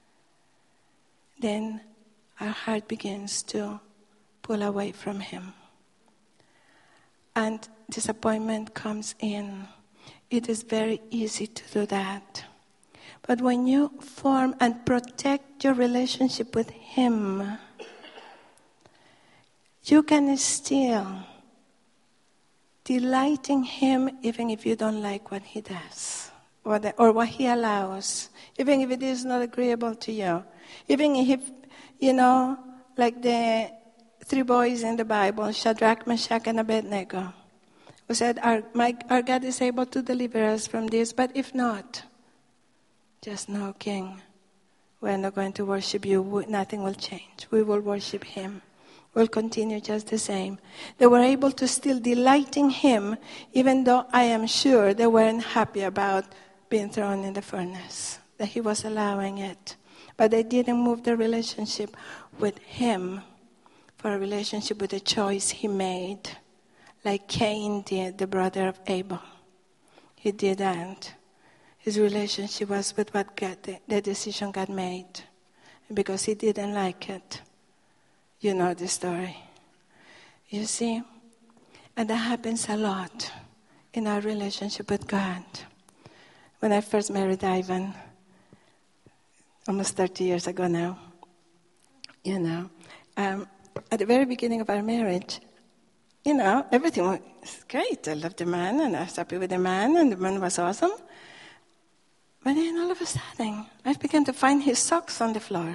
Speaker 2: then our heart begins to pull away from him. And disappointment comes in. It is very easy to do that. But when you form and protect your relationship with him, you can still delight in him even if you don't like what he does or what he allows, even if it is not agreeable to you. Even if, like the three boys in the Bible, Shadrach, Meshach, and Abednego, who said, our God is able to deliver us from this, but if not, just know, King, we're not going to worship you. Nothing will change. We will worship him. We'll continue just the same. They were able to still delight in him, even though I am sure they weren't happy about being thrown in the furnace, that he was allowing it. But they didn't move their relationship with him for a relationship with the choice he made, like Cain did, the brother of Abel. He didn't. His relationship was with what God, the decision God made, because he didn't like it. You know the story. You see? And that happens a lot in our relationship with God. When I first married Ivan, almost 30 years ago now, at the very beginning of our marriage, everything was great. I loved the man, and I was happy with the man, and the man was awesome. But then all of a sudden, I began to find his socks on the floor.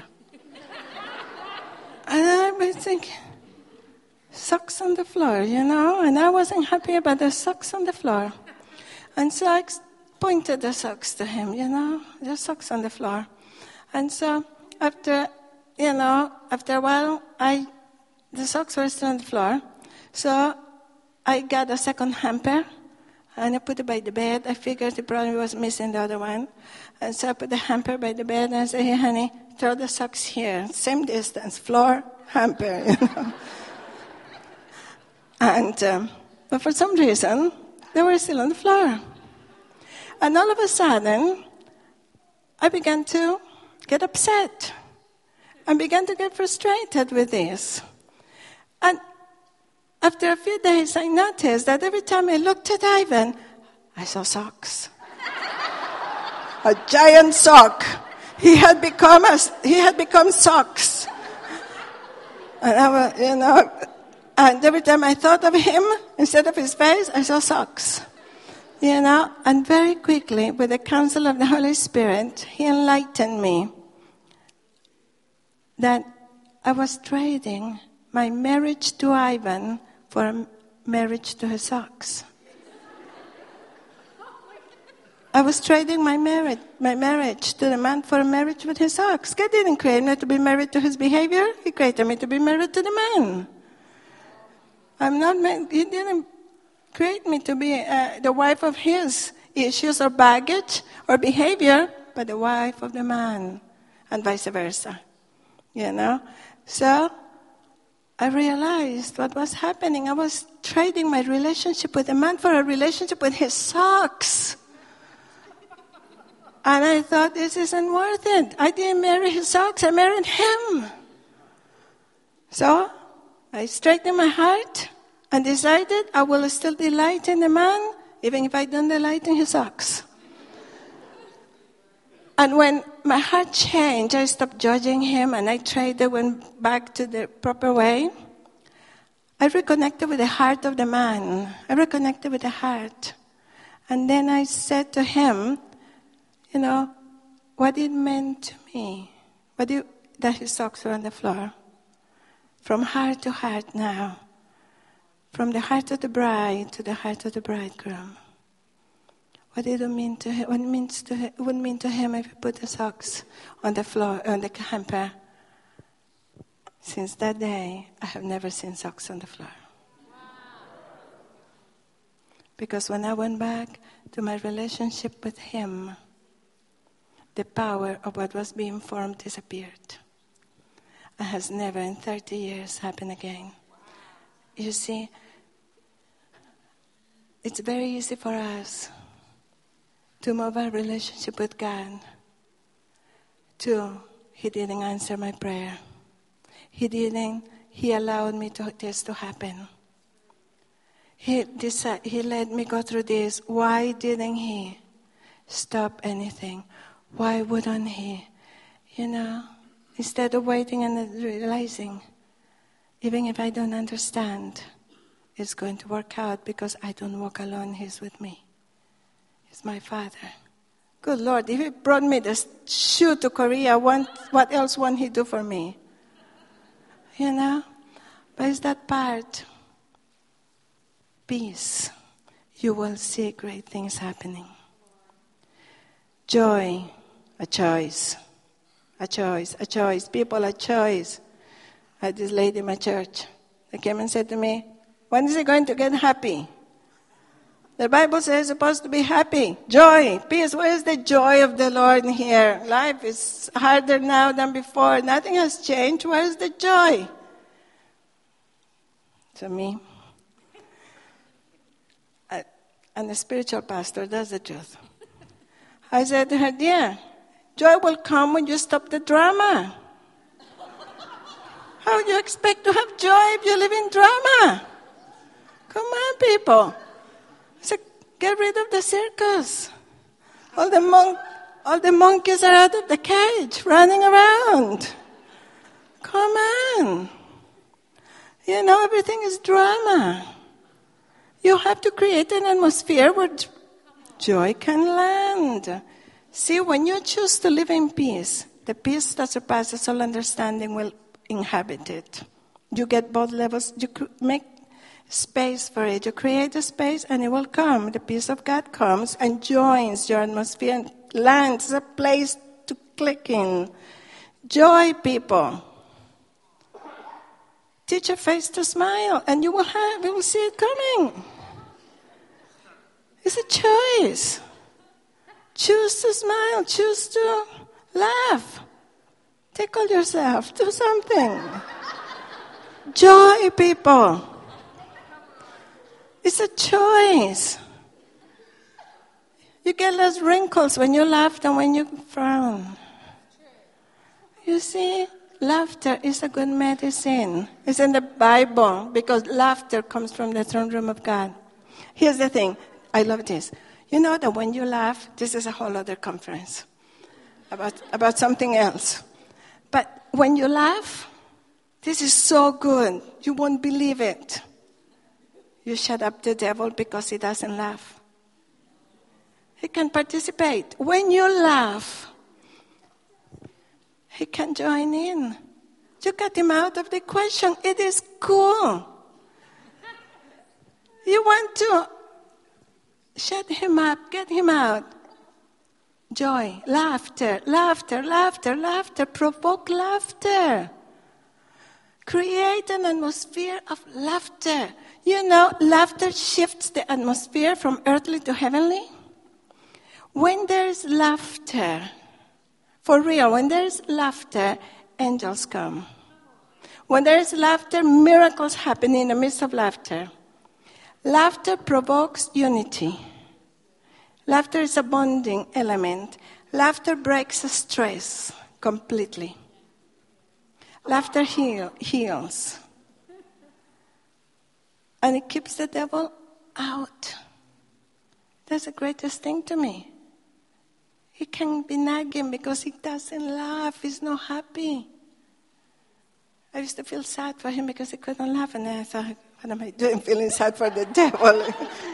Speaker 2: And I was thinking, socks on the floor, and I wasn't happy about the socks on the floor. And so I pointed the socks to him, the socks on the floor. And so after a while, the socks were still on the floor. So I got a second hamper, and I put it by the bed. I figured he probably was missing the other one. And so I put the hamper by the bed, and I said, hey, honey, throw the socks here. Same distance, floor, hamper, And but for some reason, they were still on the floor. And all of a sudden, I began to get upset. I began to get frustrated with this. And after a few days, I noticed that every time I looked at Ivan, I saw socks. A giant sock. He had become socks. And I was, and every time I thought of him, instead of his face, I saw socks. And very quickly, with the counsel of the Holy Spirit, He enlightened me that I was trading my marriage to Ivan for a marriage to his socks. I was trading my marriage to the man for a marriage with his socks. God didn't create me to be married to his behavior. He created me to be married to the man. He didn't create me to be the wife of his issues or baggage or behavior, but the wife of the man, and vice versa. So I realized what was happening. I was trading my relationship with the man for a relationship with his socks. And I thought, this isn't worth it. I didn't marry his socks, I married him. So I straightened my heart and decided I will still delight in the man, even if I don't delight in his socks. And when my heart changed, I stopped judging him, and I went back to the proper way. I reconnected with the heart of the man. I reconnected with the heart. And then I said to him, what it meant to me, that his socks were on the floor. From heart to heart now. From the heart of the bride to the heart of the bridegroom. What did it mean to him? What it would mean to him if he put the socks on the floor, on the hamper? Since that day, I have never seen socks on the floor. Because when I went back to my relationship with him, the power of what was being formed disappeared. It has never in 30 years happened again. You see, it's very easy for us to move our relationship with God to, He didn't answer my prayer. He allowed me this to happen. He let me go through this. Why didn't He stop anything? Why wouldn't He? Instead of waiting and realizing, even if I don't understand, it's going to work out because I don't walk alone. He's with me. He's my Father. Good Lord, if He brought me the shoe to Korea, what else won't He do for me? But it's that part. Peace. You will see great things happening. Joy. A choice. A choice. A choice. People, a choice. I had this lady in my church that came and said to me, when is he going to get happy? The Bible says he's supposed to be happy. Joy, peace. Where is the joy of the Lord here? Life is harder now than before. Nothing has changed. Where is the joy? To me, and the spiritual pastor, that's the truth. I said to her, dear, joy will come when you stop the drama. How do you expect to have joy if you live in drama? Come on, people. So get rid of the circus. All the monkeys are out of the cage, running around. Come on. Everything is drama. You have to create an atmosphere where joy can land. See, when you choose to live in peace, the peace that surpasses all understanding will inhabit it. You get both levels. You make space for it. You create a space and it will come. The peace of God comes and joins your atmosphere and lands a place to click in. Joy, people. Teach your face to smile and you will see it coming. It's a choice. Choose to smile. Choose to laugh. Tickle yourself. Do something. Joy, people. It's a choice. You get less wrinkles when you laugh than when you frown. You see, laughter is a good medicine. It's in the Bible because laughter comes from the throne room of God. Here's the thing. I love this. You know that when you laugh, this is a whole other conference about something else. But when you laugh, this is so good. You won't believe it. You shut up the devil because he doesn't laugh. He can participate. When you laugh, he can join in. You got him out of the equation. It is cool. You want to shut him up, get him out. Joy, laughter, laughter, laughter, laughter. Provoke laughter. Create an atmosphere of laughter. Laughter shifts the atmosphere from earthly to heavenly. When there's laughter, for real, when there's laughter, angels come. When there's laughter, miracles happen in the midst of laughter. Laughter provokes unity. Laughter is a bonding element. Laughter breaks stress completely. Laughter heals. And it keeps the devil out. That's the greatest thing to me. He can be nagging because he doesn't laugh. He's not happy. I used to feel sad for him because he couldn't laugh. And then I thought, what am I doing feeling sad for the devil?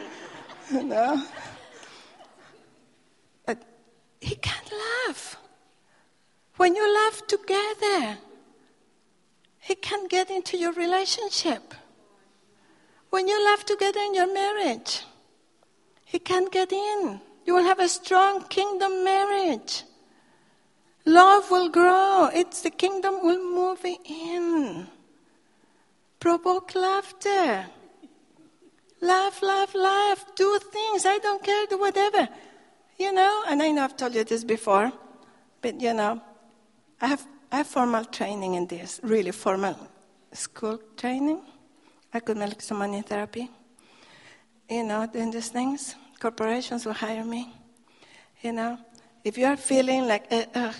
Speaker 2: But he can't laugh. When you laugh together, he can get into your relationship. When you laugh together in your marriage, he can get in. You will have a strong kingdom marriage. Love will grow. The kingdom will move in. Provoke laughter. Laugh, laugh, laugh. Do things. I don't care. Do whatever. And I know I've told you this before, but I have formal training in this, really formal school training. I could make some money in therapy. Doing these things. Corporations will hire me. If you are feeling like,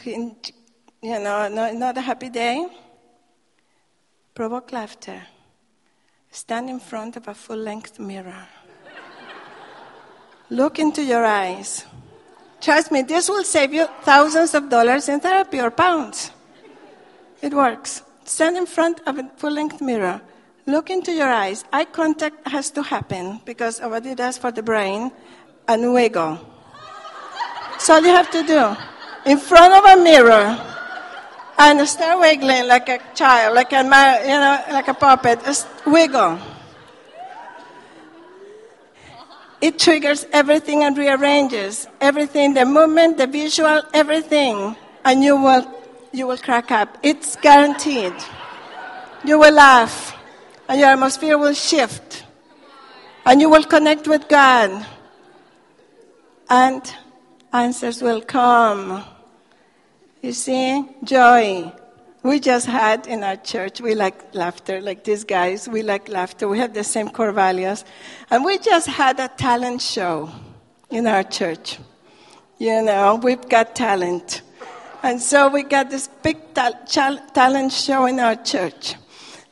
Speaker 2: not a happy day, provoke laughter. Stand in front of a full-length mirror. Look into your eyes. Trust me, this will save you thousands of dollars in therapy or pounds. It works. Stand in front of a full-length mirror. Look into your eyes. Eye contact has to happen because of what it does for the brain. And wiggle. That's all you have to do. In front of a mirror. And start wiggling like a child, like a puppet. Just wiggle. It triggers everything and rearranges everything, the movement, the visual, everything. And you will crack up. It's guaranteed. You will laugh. And your atmosphere will shift. And you will connect with God. And answers will come. You see, joy. We just had in our church, we like laughter, like these guys. We like laughter. We have the same core values. And we just had a talent show in our church. We've got talent. And so we got this big talent show in our church.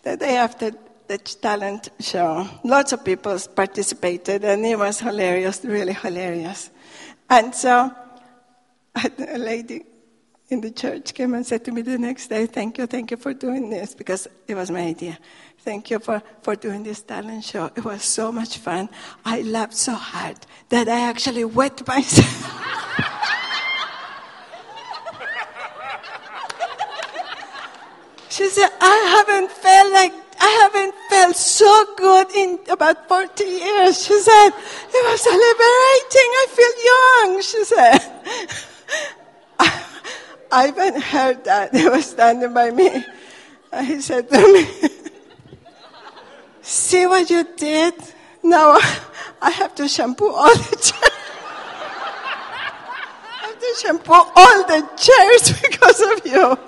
Speaker 2: the day after the talent show, lots of people participated, and it was hilarious, really hilarious. And so a lady in the church came and said to me the next day, thank you for doing this, because it was my idea. Thank you for doing this talent show. It was so much fun. I laughed so hard that I actually wet myself. She said, I haven't felt so good in about 40 years. She said, it was liberating. I feel young, she said. Ivan heard that. He was standing by me. And he said to me, see what you did? Now I have to shampoo all the chairs. I have to shampoo all the chairs because of you.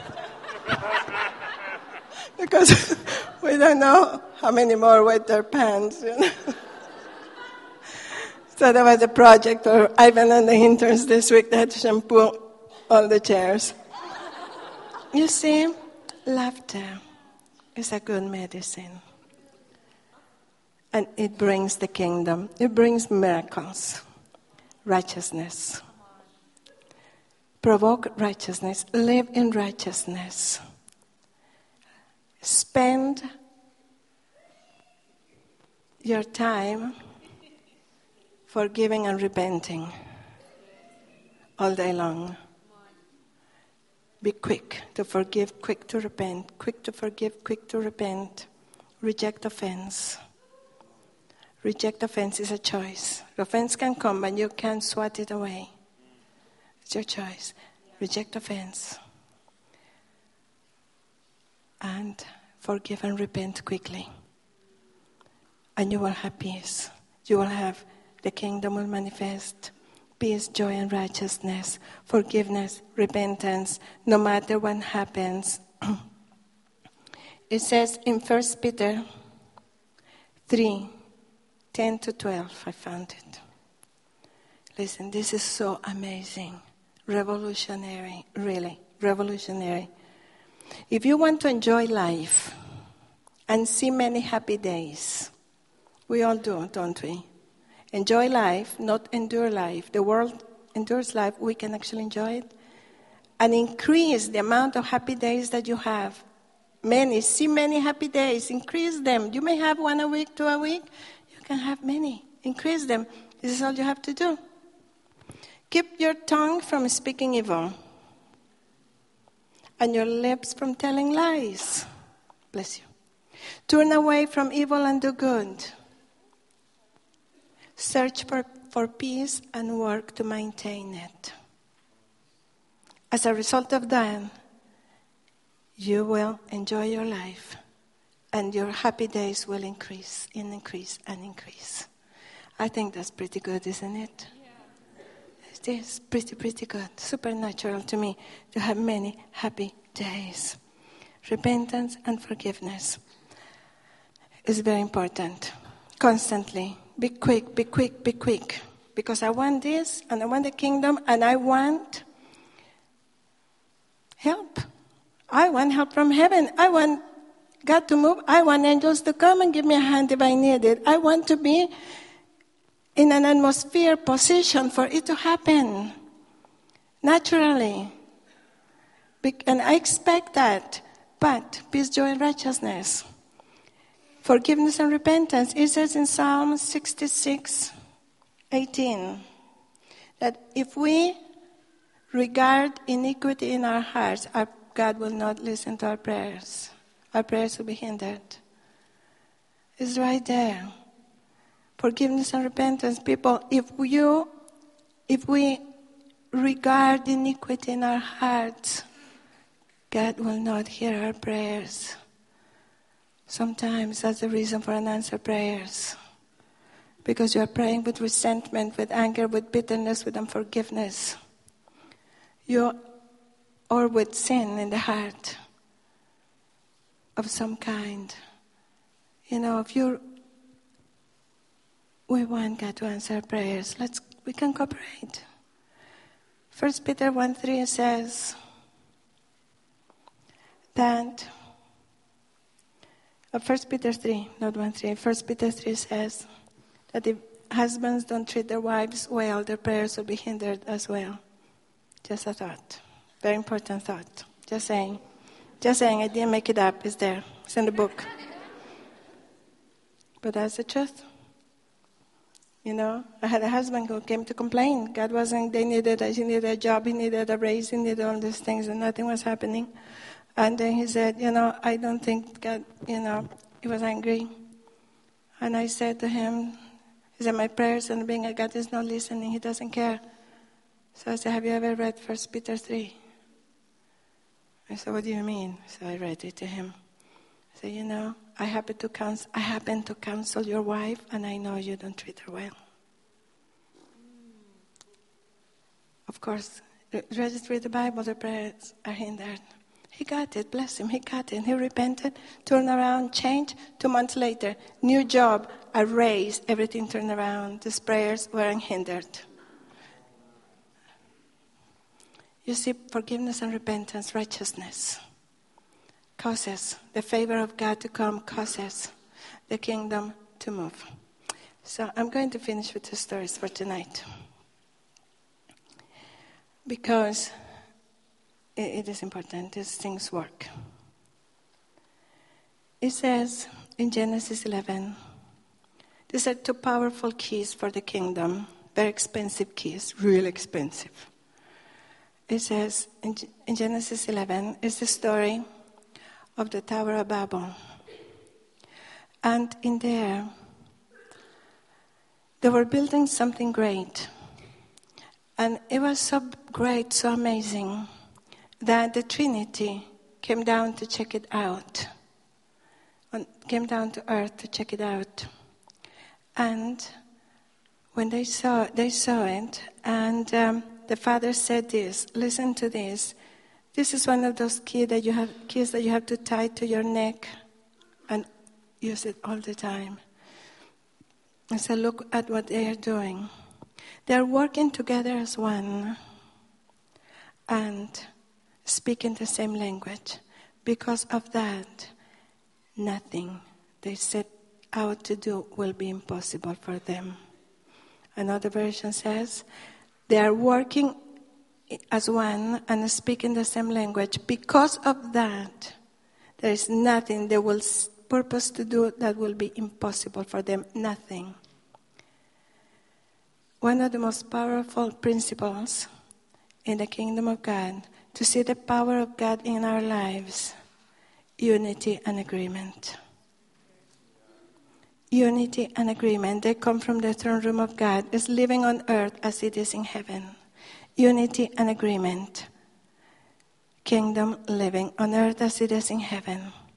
Speaker 2: Because we don't know how many more wet their pants. So there was a project for Ivan and the interns this week. They had to shampoo all the chairs. You see, laughter is a good medicine. And it brings the kingdom. It brings miracles, righteousness. Provoke righteousness. Live in righteousness. Spend your time forgiving and repenting all day long. Be quick to forgive, quick to repent, quick to forgive, quick to repent. Reject offense. Reject offense is a choice. Offense can come, but you can't swat it away. It's your choice. Reject offense. And forgive and repent quickly. And you will have peace. You will have, the kingdom will manifest. Peace, joy, and righteousness. Forgiveness, repentance, no matter what happens. It says in 1 Peter 3:10-12, I found it. Listen, this is so amazing. Revolutionary, really, revolutionary. If you want to enjoy life and see many happy days, we all do, don't we? Enjoy life, not endure life. The world endures life, we can actually enjoy it. And increase the amount of happy days that you have. See many happy days, increase them. You may have 1 a week, 2 a week. You can have many. Increase them. This is all you have to do. Keep your tongue from speaking evil. And your lips from telling lies. Bless you. Turn away from evil and do good. Search for peace and work to maintain it. As a result of that, you will enjoy your life and your happy days will increase and increase and increase. I think that's pretty good, isn't it? It is pretty good. Supernatural to me to have many happy days. Repentance and forgiveness is very important. Constantly. Be quick. Because I want this, and I want the kingdom, and I want help. I want help from heaven. I want God to move. I want angels to come and give me a hand if I need it. I want to be in an atmosphere position for it to happen naturally. And I expect that. But peace, joy, and righteousness. Forgiveness and repentance. It says in Psalm 66:18 that if we regard iniquity in our hearts, God will not listen to our prayers. Our prayers will be hindered. It's right there. Forgiveness and repentance. People, if we regard iniquity in our hearts, God will not hear our prayers. Sometimes that's the reason for unanswered prayers. Because you are praying with resentment, with anger, with bitterness, with unforgiveness. Or with sin in the heart of some kind. We want God to answer prayers. We can cooperate. 1 Peter 1:3 says that 1 Peter 3, not 1:3. 1 Peter 3 says that if husbands don't treat their wives well, their prayers will be hindered as well. Just a thought. Very important thought. Just saying. Just saying. I didn't make it up. It's there. It's in the book. But that's the truth. You know, I had a husband who came to complain. He needed a job, he needed a raise, he needed all these things, and nothing was happening. And then he said, I don't think God, he was angry. And I said to him, he said, my prayers and being a God is not listening, he doesn't care. So I said, have you ever read 1 Peter 3? I said, what do you mean? So I read it to him. I said, I happen to counsel your wife, and I know you don't treat her well. Of course, just read the Bible, the prayers are hindered. He got it, bless him, he got it. He repented, turned around, changed. 2 months later, new job, a raise, everything turned around. His prayers were unhindered. You see, forgiveness and repentance, righteousness, causes the favor of God to come, causes the kingdom to move. So I'm going to finish with 2 stories for tonight. Because it is important, these things work. It says in Genesis 11, these are 2 powerful keys for the kingdom, very expensive keys, really expensive. It says in Genesis 11, it's the story of the Tower of Babel. And in there, they were building something great. And it was so great, so amazing, that the Trinity came down to check it out. Came down to earth to check it out. And when they saw it, and the Father said this, listen to this. This is one of those keys that you have to tie to your neck and use it all the time. And so look at what they are doing. They are working together as one and speaking the same language. Because of that, nothing they set out to do will be impossible for them. Another version says, they are working as one and speaking the same language. Because of that, there is nothing they will purpose to do that will be impossible for them. Nothing. One of the most powerful principles in the kingdom of God, to see the power of God in our lives, unity and agreement. Unity and agreement, they come from the throne room of God. It's living on earth as it is in heaven. Unity and agreement. Kingdom living on earth as it is in heaven.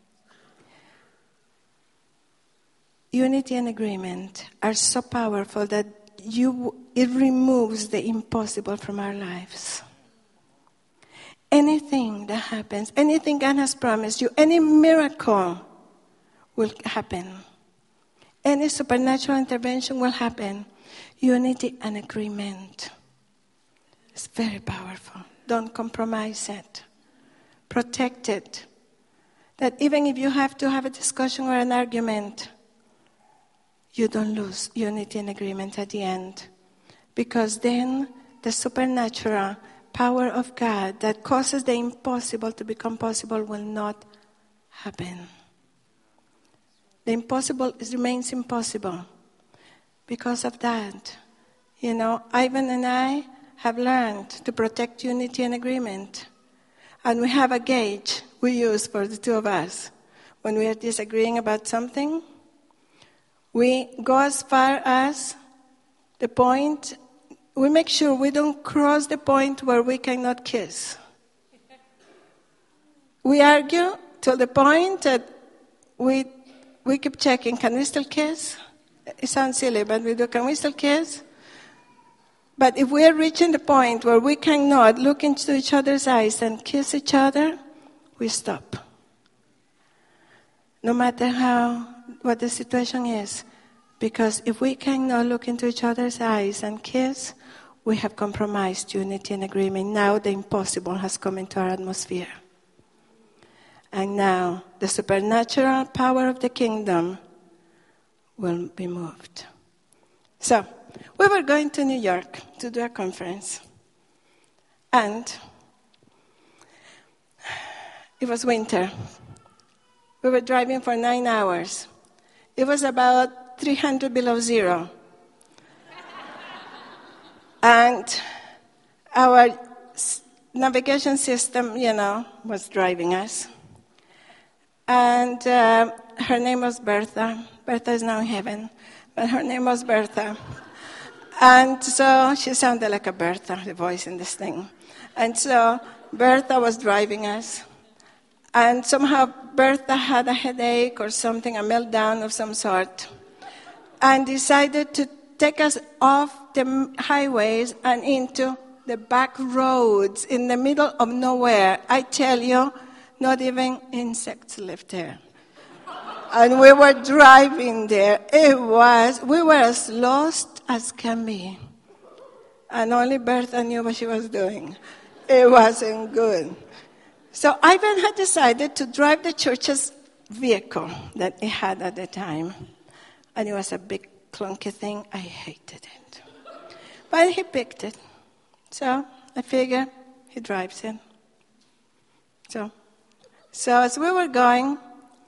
Speaker 2: Unity and agreement are so powerful that it removes the impossible from our lives. Anything that happens, anything God has promised you, any miracle will happen. Any supernatural intervention will happen. Unity and agreement. It's very powerful. Don't compromise it. Protect it. That even if you have to have a discussion or an argument, you don't lose unity and agreement at the end. Because then the supernatural power of God that causes the impossible to become possible will not happen. The impossible remains impossible. Because of that, Ivan and I have learned to protect unity and agreement. And we have a gauge we use for the two of us. When we are disagreeing about something, we go as far as the point, we make sure we don't cross the point where we cannot kiss. We argue till the point that we keep checking, can we still kiss? It sounds silly, but we do, can we still kiss? But if we are reaching the point where we cannot look into each other's eyes and kiss each other, we stop. No matter what the situation is. Because if we cannot look into each other's eyes and kiss, we have compromised unity and agreement. Now the impossible has come into our atmosphere. And now the supernatural power of the kingdom will be moved. So, we were going to New York to do a conference. And it was winter. We were driving for 9 hours. It was about 300 below zero. And our navigation system, was driving us. And her name was Bertha. Bertha is now in heaven, but her name was Bertha. And so she sounded like a Bertha, the voice in this thing. And so Bertha was driving us. And somehow Bertha had a headache or something, a meltdown of some sort, and decided to take us off the highways and into the back roads in the middle of nowhere. I tell you, not even insects lived there. And we were driving there. We were as lost as can be. And only Bertha knew what she was doing. It wasn't good. So Ivan had decided to drive the church's vehicle that he had at the time. And it was a big clunky thing. I hated it. But he picked it. So I figured he drives it. So as we were going,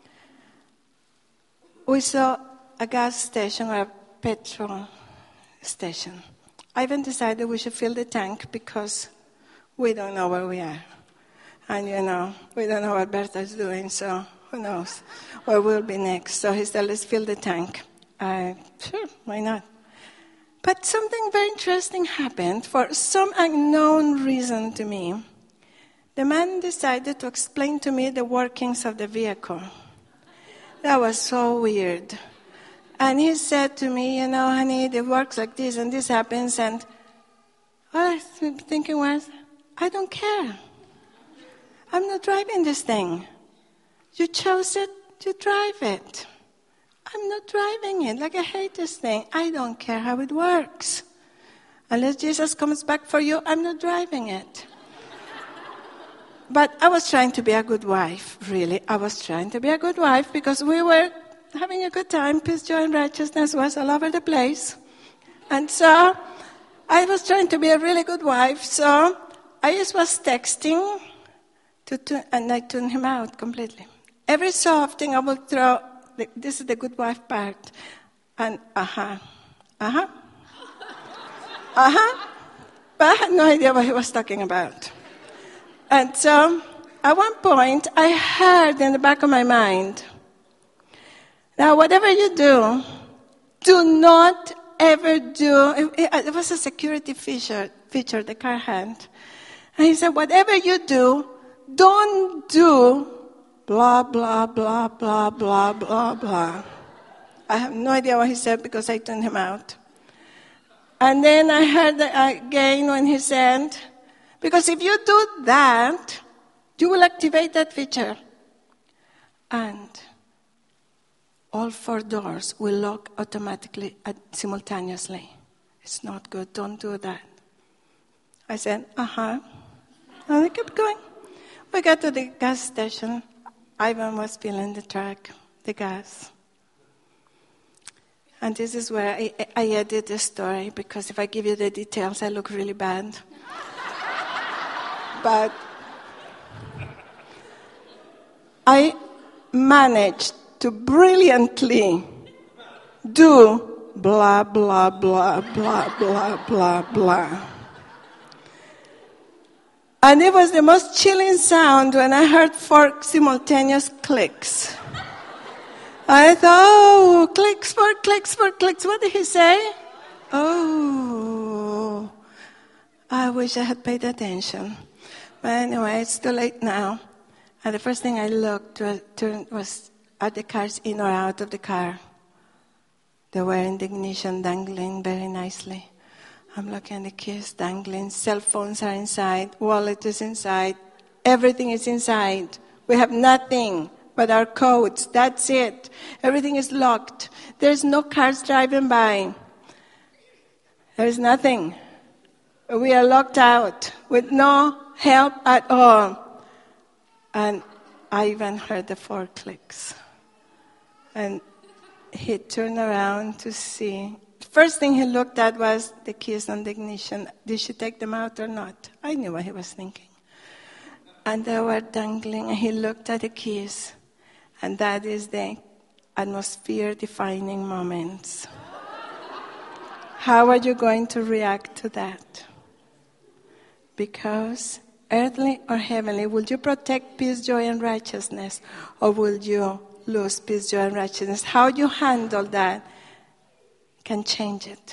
Speaker 2: we saw a gas station or a petrol station. Ivan decided we should fill the tank because we don't know where we are. And, we don't know what Bertha is doing, so who knows where we'll be next. So he said, let's fill the tank. Sure, why not? But something very interesting happened. For some unknown reason to me, the man decided to explain to me the workings of the vehicle. That was so weird. And he said to me, honey, it works like this and this happens. And all I was thinking was, I don't care. I'm not driving this thing. You chose it, you drive it. I'm not driving it. Like, I hate this thing. I don't care how it works. Unless Jesus comes back for you, I'm not driving it. But I was trying to be a good wife, really. I was trying to be a good wife because we were having a good time. Peace, joy, and righteousness was all over the place. And so I was trying to be a really good wife. So I just was texting, and I tuned him out completely. Every so often I would throw, this is the good wife part, and But I had no idea what he was talking about. And so, at one point, I heard in the back of my mind, now whatever you do, do not ever do, it was a security feature the car had. And he said, whatever you do, don't do blah, blah, blah, blah, blah, blah, blah. I have no idea what he said because I tuned him out. And then I heard again when he said, because if you do that, you will activate that feature. And all 4 doors will lock automatically simultaneously. It's not good. Don't do that. I said, And I kept going. We got to the gas station. Ivan was filling the gas. And this is where I edit the story, because if I give you the details, I look really bad. But I managed to brilliantly do blah, blah, blah, blah, blah, blah, blah. And it was the most chilling sound when I heard 4 simultaneous clicks. I thought, clicks, 4 clicks, 4 clicks. What did he say? Oh, I wish I had paid attention. But anyway, it's too late now. And the first thing I looked was at the cars in or out of the car. They were in the ignition, dangling very nicely. I'm looking at the keys dangling. Cell phones are inside. Wallet is inside. Everything is inside. We have nothing but our codes. That's it. Everything is locked. There's no cars driving by. There's nothing. We are locked out with no help at all. And Ivan heard the 4 clicks. And he turned around to see. First thing he looked at was the keys on the ignition. Did she take them out or not? I knew what he was thinking. And they were dangling, and he looked at the keys. And that is the atmosphere-defining moments. How are you going to react to that? Because earthly or heavenly, will you protect peace, joy, and righteousness? Or will you lose peace, joy, and righteousness? How you handle that can change it.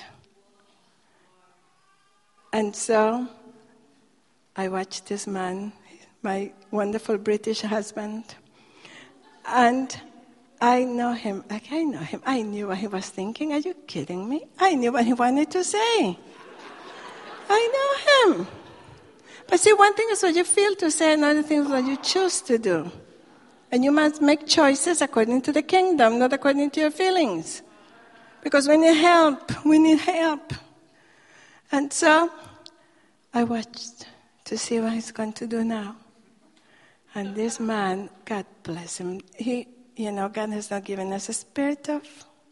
Speaker 2: And so, I watched this man, my wonderful British husband, and I know him. I knew what he was thinking. Are you kidding me? I knew what he wanted to say. I know him. But see, one thing is what you feel to say, another thing is what you choose to do. And you must make choices according to the kingdom, not according to your feelings. Because we need help. And so, I watched to see what he's going to do now. And this man, God bless him, God has not given us a spirit of,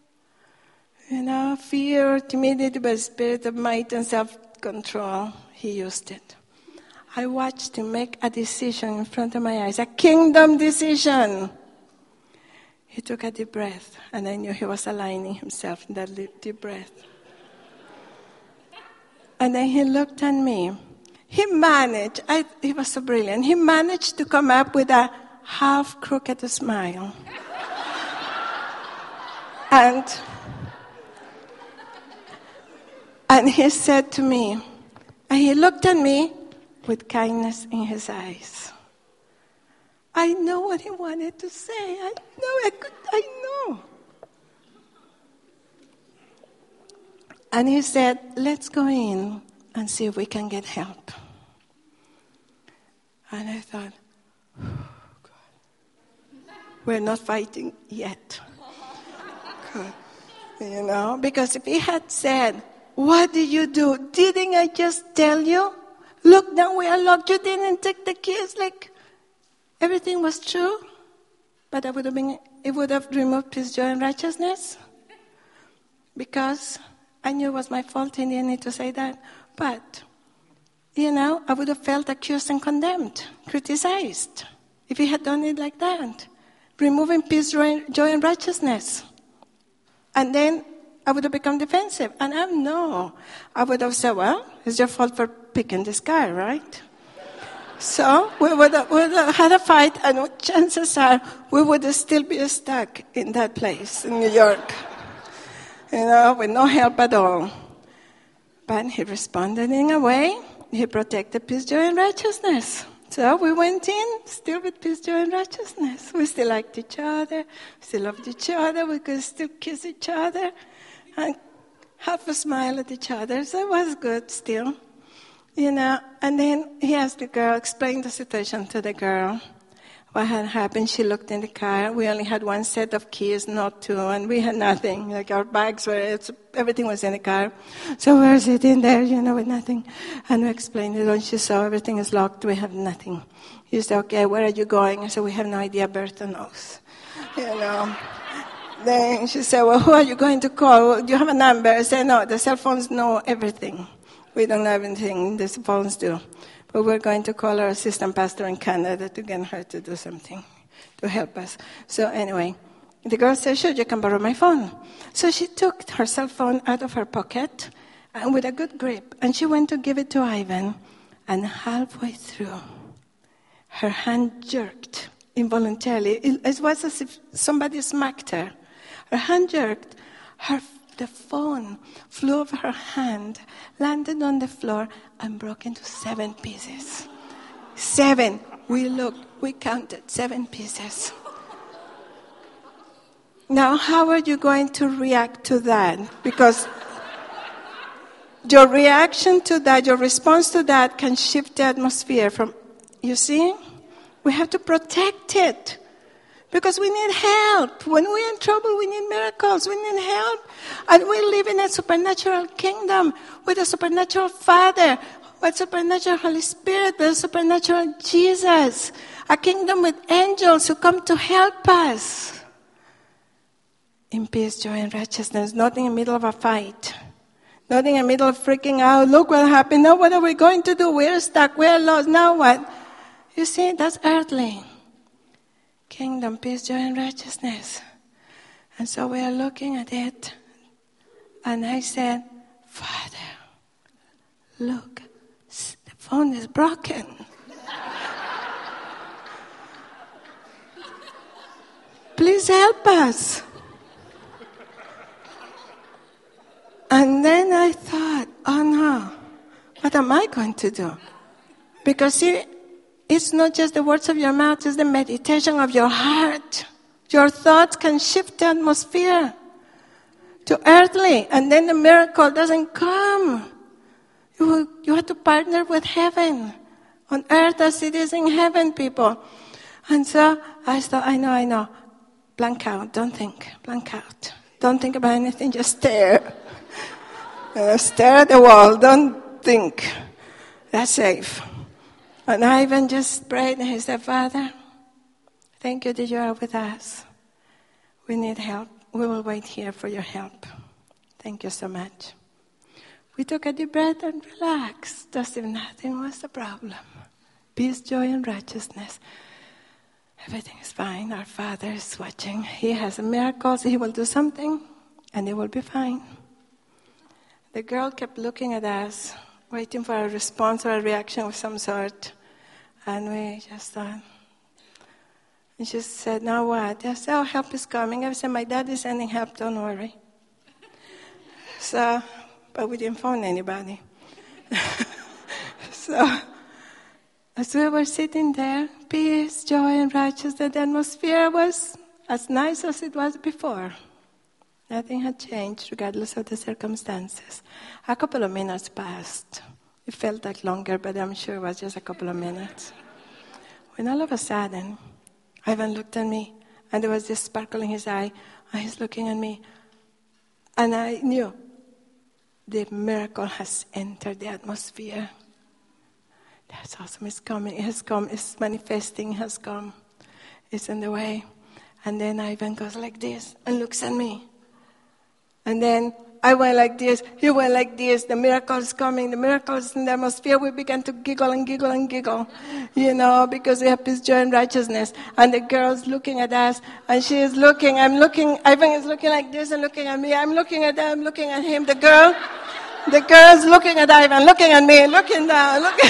Speaker 2: fear or timidity, but a spirit of might and self-control. He used it. I watched him make a decision in front of my eyes, a kingdom decision. He took a deep breath, and I knew he was aligning himself in that deep breath. And then he looked at me. He managed, he was so brilliant, he managed to come up with a half-crooked smile. And he said to me, and he looked at me with kindness in his eyes. I know what he wanted to say. I know. And he said, let's go in and see if we can get help. And I thought, oh, God, we're not fighting yet. God, because if he had said, what did you do? Didn't I just tell you? Look, now we are locked. You didn't take the keys. Like, everything was true. But it would have removed peace, joy, and righteousness. Because I knew it was my fault. I didn't need to say that. But, I would have felt accused and condemned, criticized, if he had done it like that. Removing peace, joy, and righteousness. And then I would have become defensive. And I would have said, well, it's your fault for picking this guy, right? So we would have had a fight, and chances are we would still be stuck in that place in New York, with no help at all. But he responded in a way, he protected peace, joy, and righteousness. So we went in, still with peace, joy, and righteousness. We still liked each other, still loved each other, we could still kiss each other, and have a smile at each other. So it was good still. And then he asked the girl, explained the situation to the girl. What had happened, she looked in the car. We only had one set of keys, not two, and we had nothing. Like our bags everything was in the car. So we were sitting there, with nothing. And we explained it, and she saw everything is locked, we have nothing. He said, okay, where are you going? I said, we have no idea, Bertha knows. Then she said, well, who are you going to call? Do you have a number? I said, no, the cell phones know everything. We don't have anything, the phones do. But we're going to call our assistant pastor in Canada to get her to do something, to help us. So anyway, the girl said, sure, you can borrow my phone. So she took her cell phone out of her pocket and with a good grip, and she went to give it to Ivan. And halfway through, her hand jerked involuntarily. It was as if somebody smacked her. Her hand jerked. The phone flew over her hand, landed on the floor, and broke into 7 pieces. 7. We looked, we counted 7 pieces. Now, how are you going to react to that? Because your reaction to that, your response to that can shift the atmosphere from, you see? We have to protect it. Because we need help. When we're in trouble, we need miracles. We need help. And we live in a supernatural kingdom with a supernatural Father, with a supernatural Holy Spirit, with a supernatural Jesus. A kingdom with angels who come to help us. In peace, joy, and righteousness. Not in the middle of a fight. Not in the middle of freaking out. Look what happened. Now what are we going to do? We're stuck. We're lost. Now what? You see, that's earthly. Kingdom, peace, joy, and righteousness. And so we are looking at it. And I said, Father, look, the phone is broken. Please help us. And then I thought, oh no, what am I going to do? Because see, it's not just the words of your mouth, it's the meditation of your heart. Your thoughts can shift the atmosphere to earthly, and then the miracle doesn't come. You have to partner with heaven, on earth as it is in heaven, people. And so I thought, I know. Blank out, don't think, blank out. Don't think about anything, just stare. Stare at the wall, don't think. That's safe. And Ivan just prayed and he said, Father, thank you that you are with us. We need help. We will wait here for your help. Thank you so much. We took a deep breath and relaxed as if nothing was the problem. Peace, joy, and righteousness. Everything is fine. Our Father is watching. He has miracles. He will do something and it will be fine. The girl kept looking at us, waiting for a response or a reaction of some sort. And we just thought, and she said, now what? I said, help is coming. I said, my dad is sending help, don't worry. So, but we didn't phone anybody. So, as we were sitting there, peace, joy, and righteousness, the atmosphere was as nice as it was before. Nothing had changed, regardless of the circumstances. A couple of minutes passed. It felt like longer, but I'm sure it was just a couple of minutes. When all of a sudden, Ivan looked at me, and there was this sparkle in his eye, and he's looking at me. And I knew the miracle has entered the atmosphere. That's awesome. It's coming. It has come. It's manifesting. It has come. It's in the way. And then Ivan goes like this and looks at me. And then I went like this. He went like this. The miracle is coming. The miracle is in the atmosphere. We began to giggle and giggle and giggle, because we have peace, joy, and righteousness. And the girl's looking at us, and she is looking. I'm looking. Ivan is looking like this and looking at me. I'm looking at them, looking at him. The girl's looking at Ivan, looking at me, looking down, looking.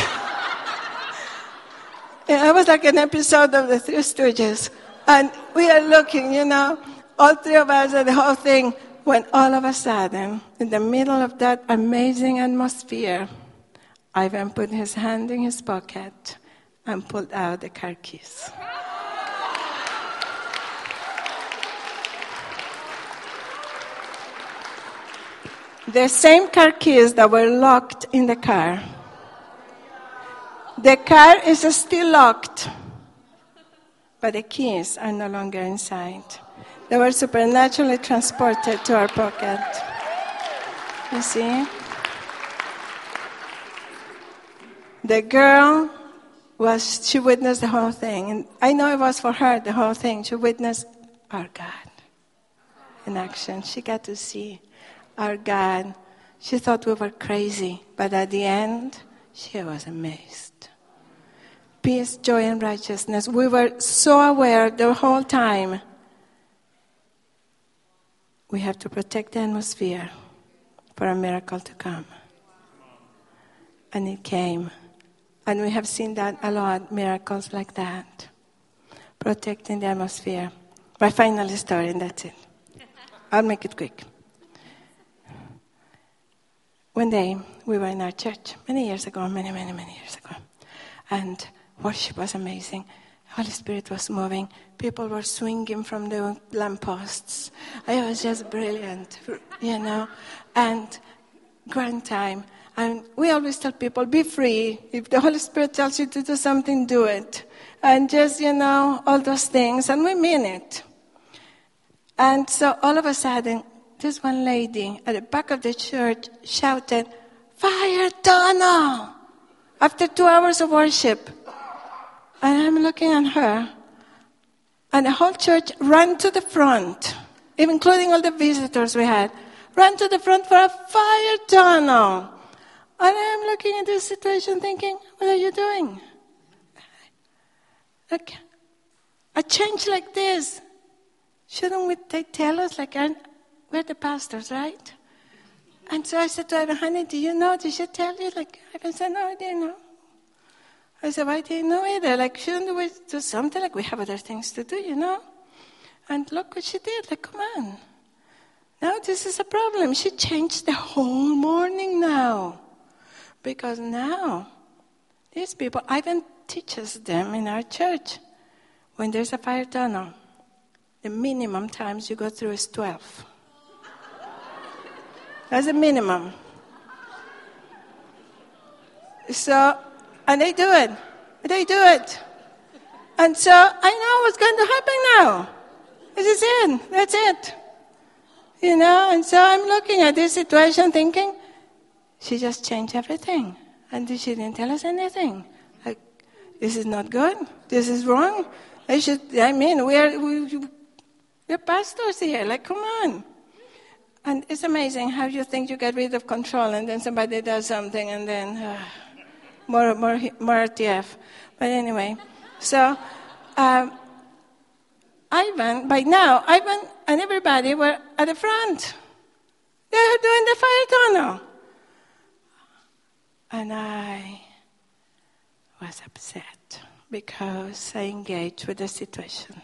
Speaker 2: It was like an episode of the Three Stooges. And we are looking, all three of us at the whole thing. When all of a sudden, in the middle of that amazing atmosphere, Ivan put his hand in his pocket and pulled out the car keys. The same car keys that were locked in the car. The car is still locked, but the keys are no longer inside. They were supernaturally transported to our pocket. You see? The girl she witnessed the whole thing. And I know it was for her, the whole thing. She witnessed our God in action. She got to see our God. She thought we were crazy, but at the end, she was amazed. Peace, joy, and righteousness. We were so aware the whole time. We have to protect the atmosphere for a miracle to come. And it came. And we have seen that a lot, miracles like that. Protecting the atmosphere. My final story, and that's it. I'll make it quick. One day, we were in our church, many years ago, many years ago. And worship was amazing. Holy Spirit was moving. People were swinging from the lampposts. It was just brilliant, and grand time. And we always tell people, be free. If the Holy Spirit tells you to do something, do it. And just, all those things. And we mean it. And so all of a sudden, this one lady at the back of the church shouted, "Fire tunnel!" After 2 hours of worship. And I'm looking at her. And the whole church ran to the front, including all the visitors we had, ran to the front for a fire tunnel. And I'm looking at this situation thinking, what are you doing? Like, a change like this, shouldn't they tell us, like, we're the pastors, right? And so I said to Ivan, honey, do you know? Did she tell you? Like, Ivan said, no, I didn't know. I said, well, I didn't know either. Like, shouldn't we do something? Like, we have other things to do, you know? And look what she did. Like, come on. Now this is a problem. She changed the whole morning now. Because now, these people, Ivan teaches them in our church, when there's a fire tunnel, the minimum times you go through is 12. That's the minimum. So, and they do it. They do it. And so, I know what's going to happen now. This is it. That's it. You know, and so I'm looking at this situation thinking, she just changed everything. And she didn't tell us anything. Like, this is not good. This is wrong. We're pastors here. Like, come on. And it's amazing how you think you get rid of control and then somebody does something and then more RTF. But anyway, so Ivan and everybody were at the front. They were doing the fire tunnel. And I was upset because I engaged with the situation.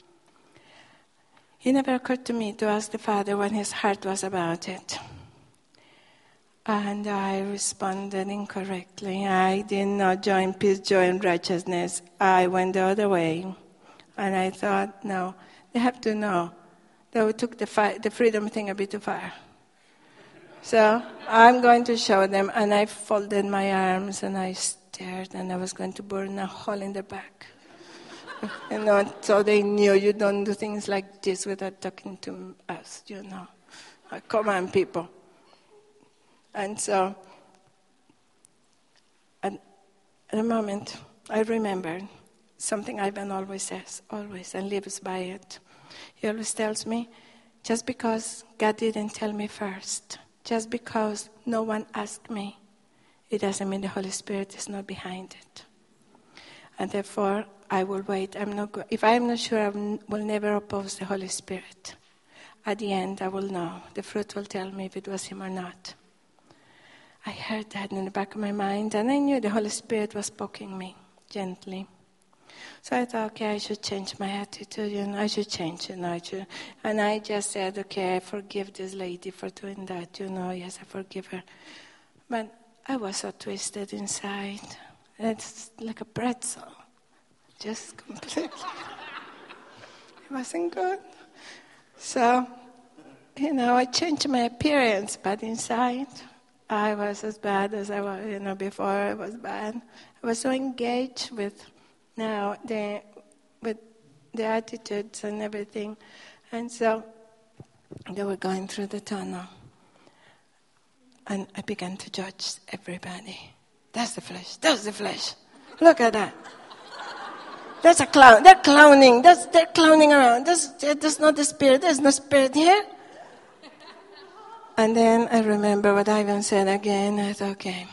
Speaker 2: It never occurred to me to ask the Father what his heart was about it. And I responded incorrectly. I did not join peace, joy, and righteousness. I went the other way. And I thought, no, they have to know that we took the freedom thing a bit too far. So I'm going to show them. And I folded my arms and I stared and I was going to burn a hole in the back. You know, so they knew you don't do things like this without talking to us, you know. Come on, people. And so, at a moment, I remembered something Ivan always says, always, and lives by it. He always tells me, just because God didn't tell me first, just because no one asked me, it doesn't mean the Holy Spirit is not behind it. And therefore, I will wait. If I am not sure, I will never oppose the Holy Spirit. At the end, I will know. The fruit will tell me if it was him or not. I heard that in the back of my mind, and I knew the Holy Spirit was poking me gently. So I thought, okay, I should change my attitude, I should change, And I just said, okay, I forgive this lady for doing that, yes, I forgive her. But I was so twisted inside. It's like a pretzel. Just completely. It wasn't good. So, I changed my appearance, but inside, I was as bad as I was, before I was bad. I was so engaged with the attitudes and everything. And so, they were going through the tunnel. And I began to judge everybody. That's the flesh. That's the flesh. Look at that. That's a clown. They're clowning. They're clowning around. That's not the Spirit. There's no Spirit here. And then I remember what Ivan said again. I thought, okay.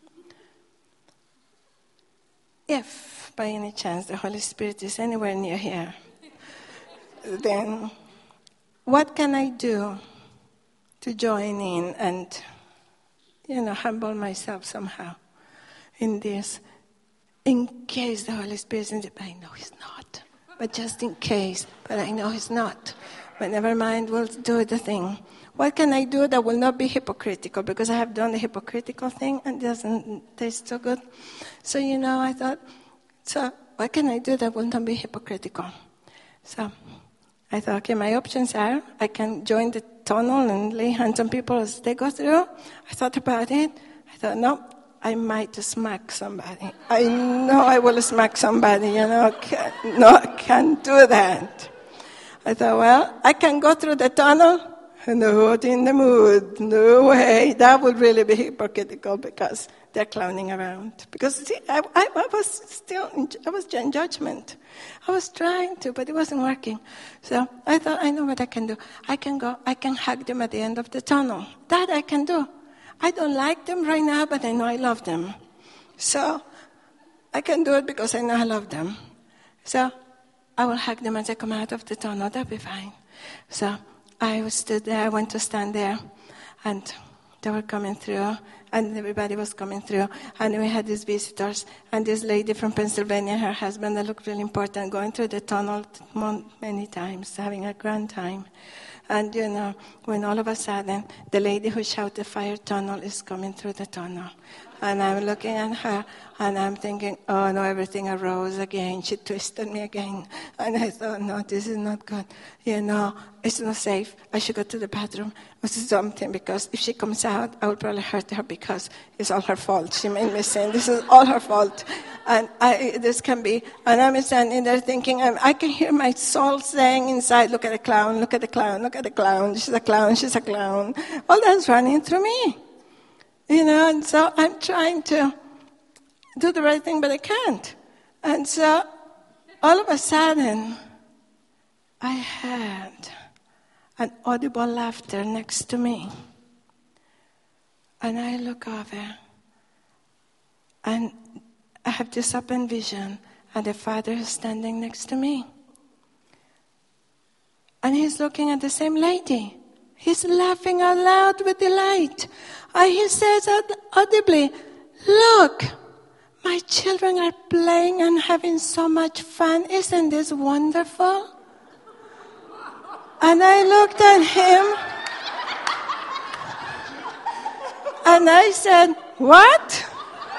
Speaker 2: If by any chance the Holy Spirit is anywhere near here, then what can I do to join in and, humble myself somehow in this? In case the Holy Spirit is in it, but I know he's not. But just in case, but I know he's not. But never mind, we'll do the thing. What can I do that will not be hypocritical? Because I have done the hypocritical thing and it doesn't taste so good. So, I thought, what can I do that will not be hypocritical? So I thought, okay, my options are, I can join the tunnel and lay hands on people as they go through. I thought about it. I thought, no. I might smack somebody. I know I will smack somebody, No, I can't do that. I thought, well, I can go through the tunnel. Not in the mood. No way. That would really be hypocritical because they're clowning around. Because see, I was in judgment. I was trying to, but it wasn't working. So I thought, I know what I can do. I can hug them at the end of the tunnel. That I can do. I don't like them right now, but I know I love them. So I can do it because I know I love them. So I will hug them as they come out of the tunnel. That'll be fine. So I stood there. I went to stand there, and they were coming through, and everybody was coming through, and we had these visitors, and this lady from Pennsylvania, her husband, that looked really important, going through the tunnel many times, having a grand time. And, when all of a sudden, the lady who shouted fire tunnel is coming through the tunnel. And I'm looking at her, and I'm thinking, oh, no, everything arose again. She twisted me again. And I thought, no, this is not good. It's not safe. I should go to the bathroom or something, because if she comes out, I will probably hurt her because it's all her fault. She made me sin. This is all her fault. And this can be. And I'm standing there thinking, I can hear my soul saying inside, look at the clown, look at the clown, look at the clown. She's a clown, she's a clown. All that's running through me. And so I'm trying to do the right thing, but I can't. And so all of a sudden, I heard an audible laughter next to me. And I look over, and I have this open vision, and the Father is standing next to me. And he's looking at the same lady. He's laughing out loud with delight. And he says audibly, look, my children are playing and having so much fun. Isn't this wonderful? And I looked at him, and I said, what?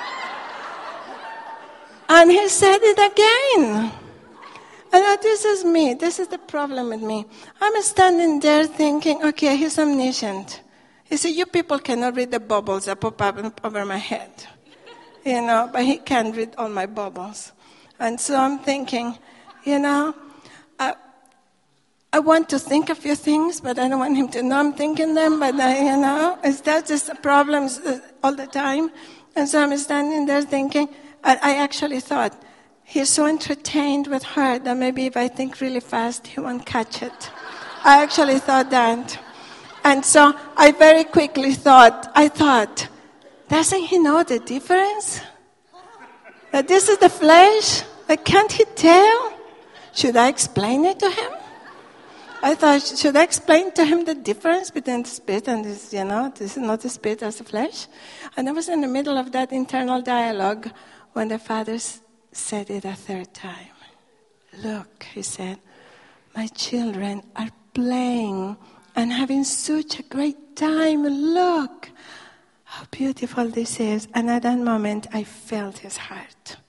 Speaker 2: And he said it again. And this is me. This is the problem with me. I'm standing there thinking, okay, he's omniscient. You see, you people cannot read the bubbles that pop up over my head. But he can read all my bubbles. And so I'm thinking, I want to think a few things, but I don't want him to know I'm thinking them. But, it's that just problems all the time. And so I'm standing there thinking, I actually thought, he's so entertained with her that maybe if I think really fast, he won't catch it. I actually thought that. And so I very quickly thought, doesn't he know the difference? That this is the flesh? Like, can't he tell? Should I explain it to him? I thought, should I explain to him the difference between the spirit and this, this is not the spirit, that's the flesh? And I was in the middle of that internal dialogue when the Father said it a third time. Look, he said, my children are playing and having such a great time. Look how beautiful this is. And at that moment, I felt his heart.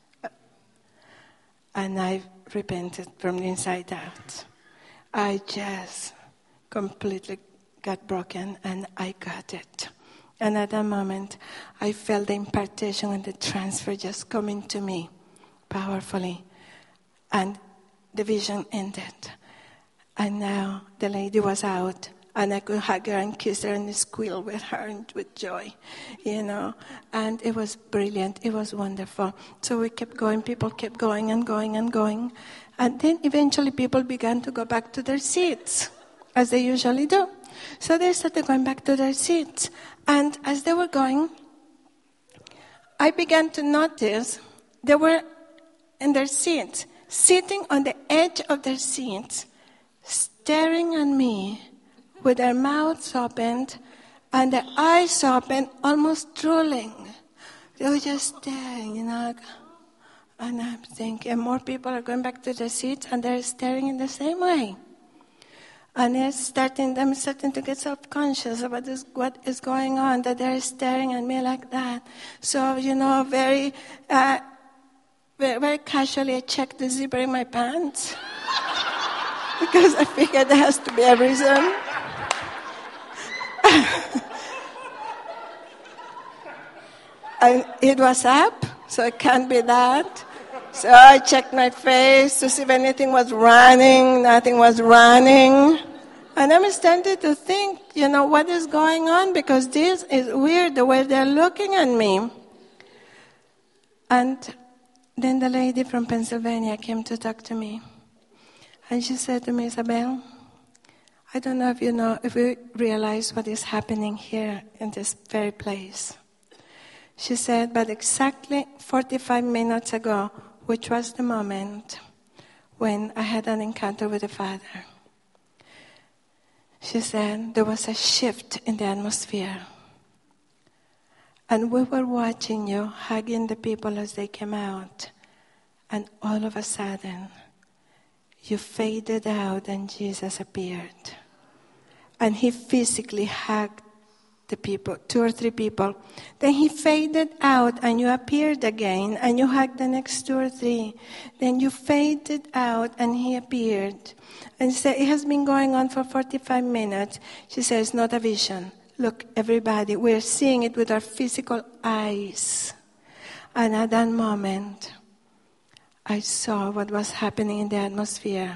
Speaker 2: And I repented from the inside out. I just completely got broken, and I got it. And at that moment, I felt the impartation and the transfer just coming to me powerfully. And the vision ended. And now the lady was out, and I could hug her and kiss her and squeal with her and with joy, And it was brilliant. It was wonderful. So we kept going. People kept going and going and going. And then eventually people began to go back to their seats, as they usually do. So they started going back to their seats. And as they were going, I began to notice they were in their seats, sitting on the edge of their seats, staring at me with their mouths opened and their eyes open, almost drooling. They were just staring, And I'm thinking, more people are going back to their seats and they're staring in the same way. And I'm starting to get self-conscious about what is going on, that they're staring at me like that. So, very, very, very casually I checked the zipper in my pants. Because I figured there has to be a reason. And it was up, so it can't be that. So I checked my face to see if anything was running. Nothing was running. And I'm starting to think, what is going on? Because this is weird, the way they're looking at me. And then the lady from Pennsylvania came to talk to me. And she said to me, Isabel, I don't know if you realize what is happening here in this very place. She said, but exactly 45 minutes ago, which was the moment when I had an encounter with the Father, she said, there was a shift in the atmosphere. And we were watching you, hugging the people as they came out. And all of a sudden, you faded out and Jesus appeared. And he physically hugged the people, 2 or 3 people. Then he faded out and you appeared again and you hugged the next 2 or 3. Then you faded out and he appeared. And she said, it has been going on for 45 minutes. She said, it's not a vision. Look, everybody, we're seeing it with our physical eyes. And at that moment, I saw what was happening in the atmosphere.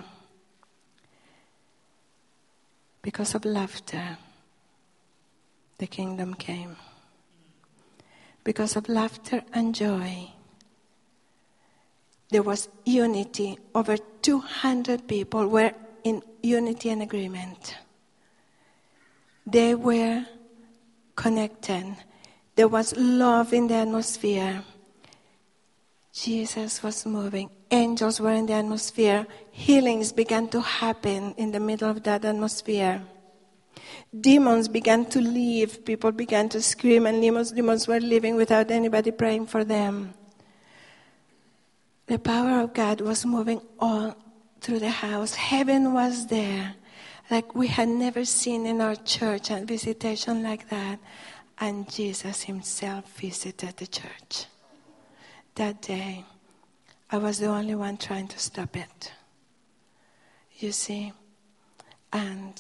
Speaker 2: Because of laughter, the kingdom came. Because of laughter and joy, there was unity. Over 200 people were in unity and agreement. They were connected. There was love in the atmosphere. Jesus was moving. Angels were in the atmosphere. Healings began to happen in the middle of that atmosphere. Demons began to leave. People began to scream, and demons were leaving without anybody praying for them. The power of God was moving all through the house. Heaven was there, like we had never seen in our church, and visitation like that. And Jesus himself visited the church. That day, I was the only one trying to stop it. You see? And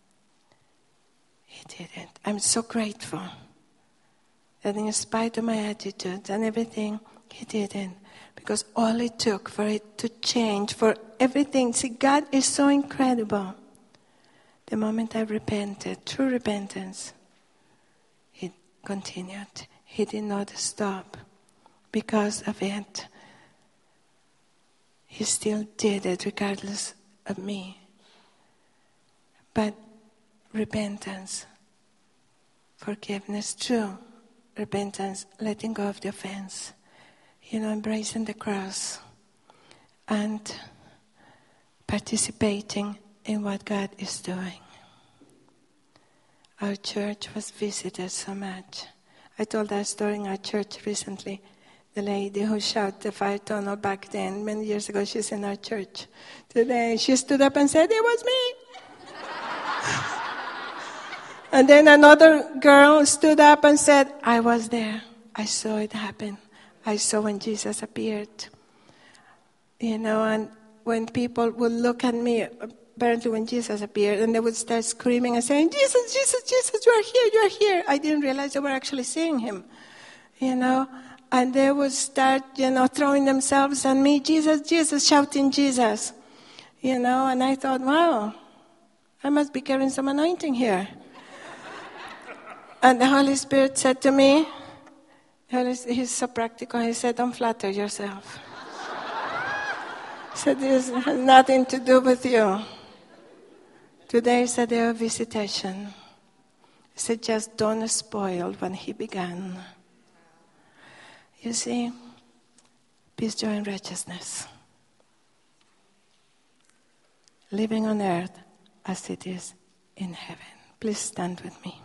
Speaker 2: he didn't. I'm so grateful that in spite of my attitude and everything, he didn't. Because all it took for it to change, for everything. See, God is so incredible. The moment I repented, true repentance, he continued. He did not stop. Because of it, he still did it regardless of me. But repentance, forgiveness, true repentance, letting go of the offense, embracing the cross and participating in what God is doing. Our church was visited so much. I told that story in our church recently. The lady who shot the fire tunnel back then, many years ago, she's in our church. Today, she stood up and said, it was me. And then another girl stood up and said, I was there. I saw it happen. I saw when Jesus appeared. And when people would look at me, apparently when Jesus appeared, and they would start screaming and saying, Jesus, Jesus, Jesus, you are here. I didn't realize they were actually seeing him, And they would start, throwing themselves at me, Jesus, Jesus, shouting Jesus. And I thought, wow, I must be carrying some anointing here. And the Holy Spirit said to me, he's so practical, he said, don't flatter yourself. He said, this has nothing to do with you. Today is a day of visitation. He said, just don't spoil when he began. You see, peace, joy, and righteousness. Living on earth as it is in heaven. Please stand with me.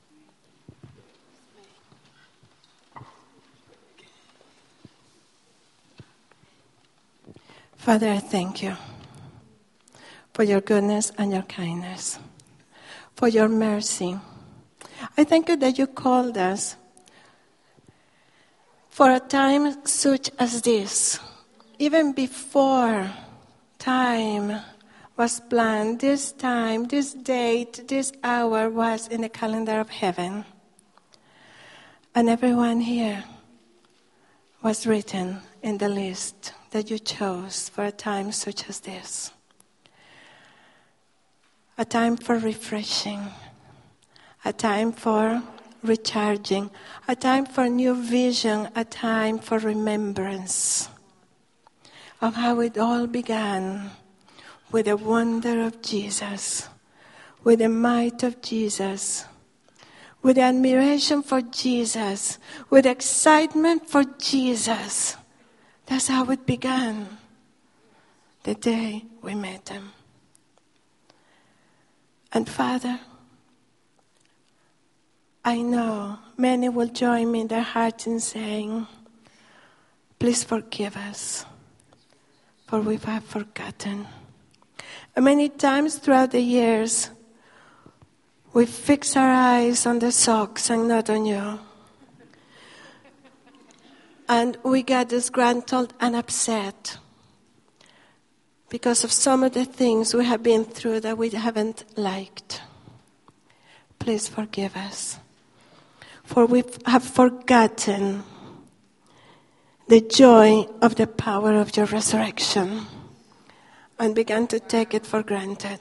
Speaker 2: Father, I thank you for your goodness and your kindness, for your mercy. I thank you that you called us for a time such as this. Even before time was planned, this time, this date, this hour was in the calendar of heaven. And everyone here was written in the list that you chose for a time such as this. A time for refreshing, a time for recharging, a time for new vision, a time for remembrance of how it all began with the wonder of Jesus, with the might of Jesus, with admiration for Jesus, with excitement for Jesus. That's how it began, the day we met him. And Father, I know many will join me in their hearts in saying, please forgive us, for we have forgotten. And many times throughout the years, we fix our eyes on the socks and not on you. And we get disgruntled and upset because of some of the things we have been through that we haven't liked. Please forgive us, for we have forgotten the joy of the power of your resurrection and began to take it for granted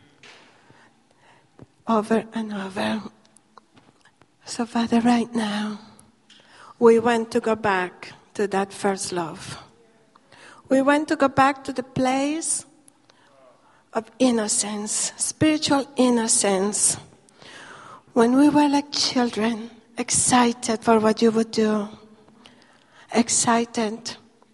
Speaker 2: over and over. So, Father, right now, we want to go back to that first love. We want to go back to the place of innocence, spiritual innocence, when we were like children, excited for what you would do, excited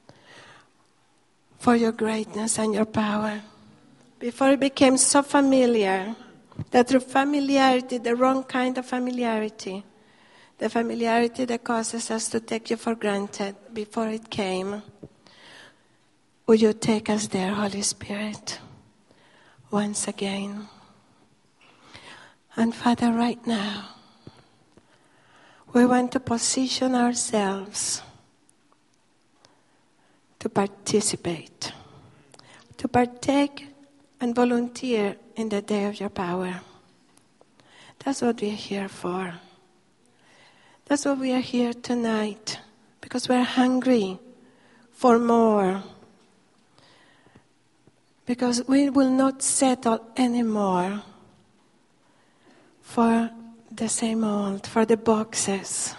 Speaker 2: for your greatness and your power, before it became so familiar that through familiarity, the wrong kind of familiarity, the familiarity that causes us to take you for granted before it came, would you take us there, Holy Spirit, once again? And Father, right now, we want to position ourselves to participate, to partake and volunteer in the day of your power. That's what we're here for. That's what we are here tonight, because we're hungry for more. Because we will not settle anymore for the same old, for the boxes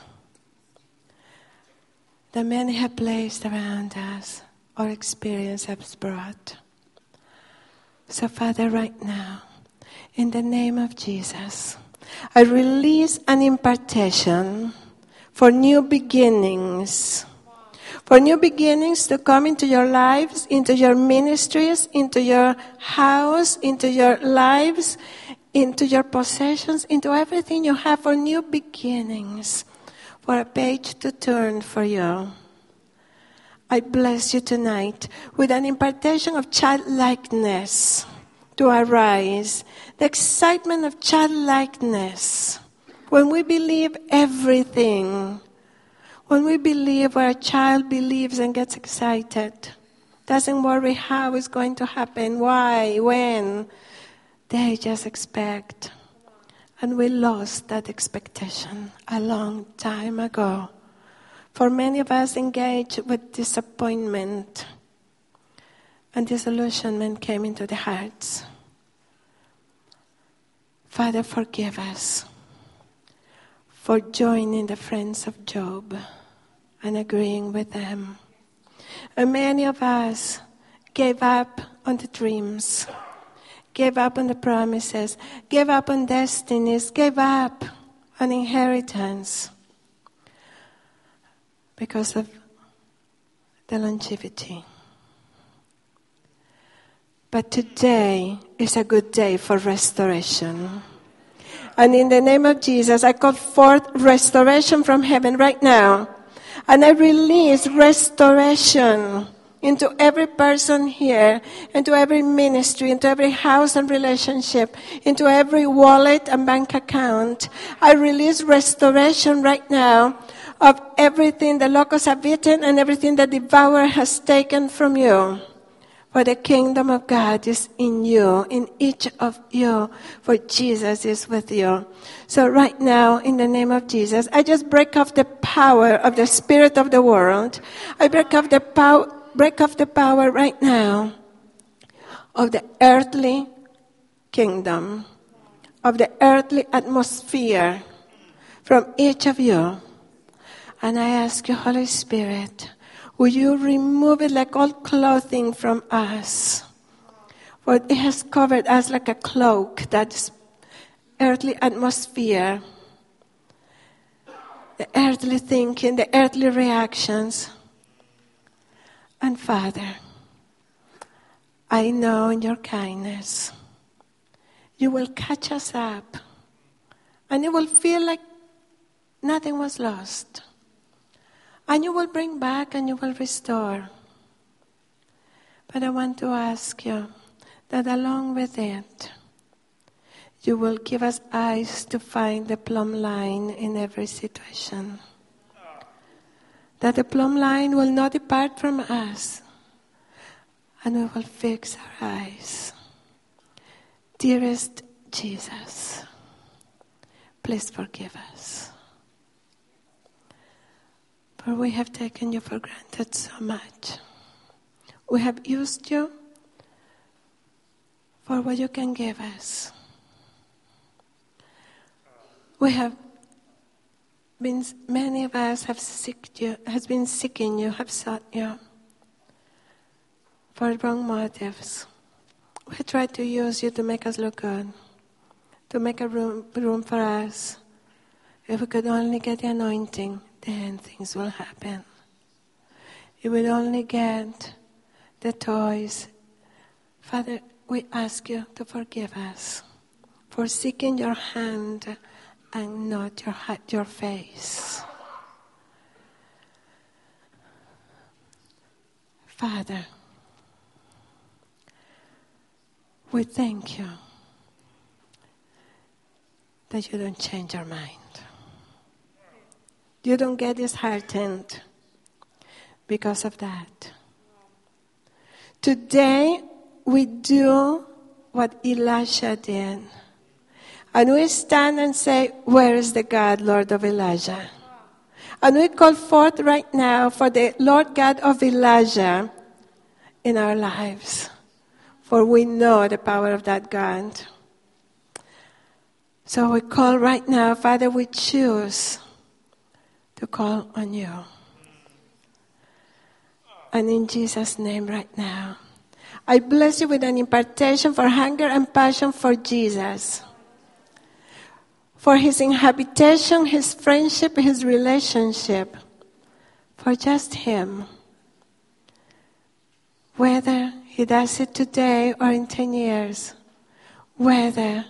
Speaker 2: that many have placed around us or experience has brought. So, Father, right now, in the name of Jesus, I release an impartation for new beginnings. For new beginnings to come into your lives, into your ministries, into your house, into your lives, into your possessions, into everything you have, for new beginnings, for a page to turn for you. I bless you tonight with an impartation of childlikeness to arise, the excitement of childlikeness. When we believe everything, when we believe where a child believes and gets excited, doesn't worry how it's going to happen, why, when, they just expect. And we lost that expectation a long time ago. For many of us engaged with disappointment, and disillusionment came into the hearts. Father, forgive us for joining the friends of Job and agreeing with them. And many of us gave up on the dreams, gave up on the promises, gave up on destinies, gave up on inheritance because of the longevity. But today is a good day for restoration. And in the name of Jesus, I call forth restoration from heaven right now. And I release restoration into every person here, into every ministry, into every house and relationship, into every wallet and bank account. I release restoration right now of everything the locusts have eaten and everything the devourer has taken from you. For the kingdom of God is in you, in each of you, for Jesus is with you. So right now, in the name of Jesus, I just break off the power of the spirit of the world. I break off the power right now of the earthly kingdom, of the earthly atmosphere, from each of you. And I ask you, Holy Spirit, will you remove it like old clothing from us? For it has covered us like a cloak, that earthly atmosphere, the earthly thinking, the earthly reactions. And Father, I know in your kindness, you will catch us up, and it will feel like nothing was lost. And you will bring back and you will restore. But I want to ask you that along with it, you will give us eyes to find the plumb line in every situation. That the plumb line will not depart from us, and we will fix our eyes. Dearest Jesus, please forgive us. For we have taken you for granted so much. We have used you for what you can give us. Many of us have been seeking you, have sought you for wrong motives. We tried to use you to make us look good, to make a room for us. If we could only get the anointing, then things will happen. If we only get the toys. Father, we ask you to forgive us for seeking your hand and not your face. Father, we thank you that you don't change your mind. You don't get disheartened because of that. Today, we do what Elisha did. And we stand and say, where is the God, Lord of Elijah? And we call forth right now for the Lord God of Elijah in our lives. For we know the power of that God. So we call right now, Father, we choose to call on you. And in Jesus' name right now, I bless you with an impartation for hunger and passion for Jesus. For his inhabitation, his friendship, his relationship. For just him. Whether he does it today or in 10 years. Whether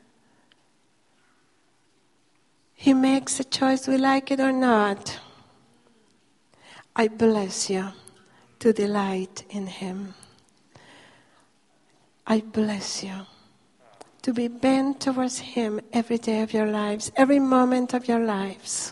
Speaker 2: he makes a choice, we like it or not. I bless you to delight in him. I bless you to be bent towards him every day of your lives, every moment of your lives.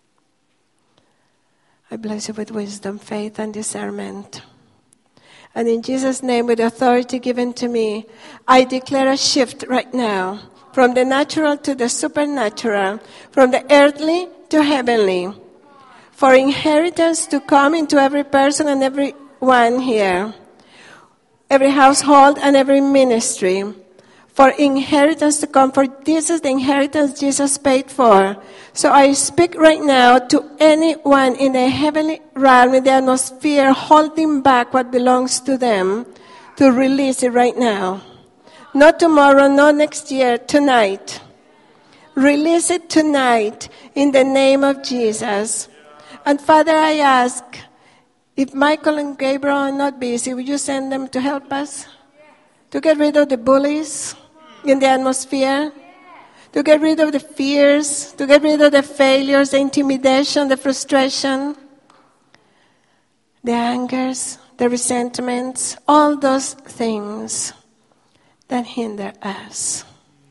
Speaker 2: I bless you with wisdom, faith, and discernment. And in Jesus' name, with authority given to me, I declare a shift right now from the natural to the supernatural, from the earthly to heavenly, for inheritance to come into every person and every one here, every household and every ministry, for inheritance to come, for this is the inheritance Jesus paid for. So I speak right now to anyone in the heavenly realm, in the atmosphere, holding back what belongs to them, to release it right now. Not tomorrow, not next year, tonight. Release it tonight in the name of Jesus. And Father, I ask, if Michael and Gabriel are not busy, will you send them to help us? To get rid of the bullies in the atmosphere? To get rid of the fears? To get rid of the failures, the intimidation, the frustration, the angers, the resentments, all those things that hinder us.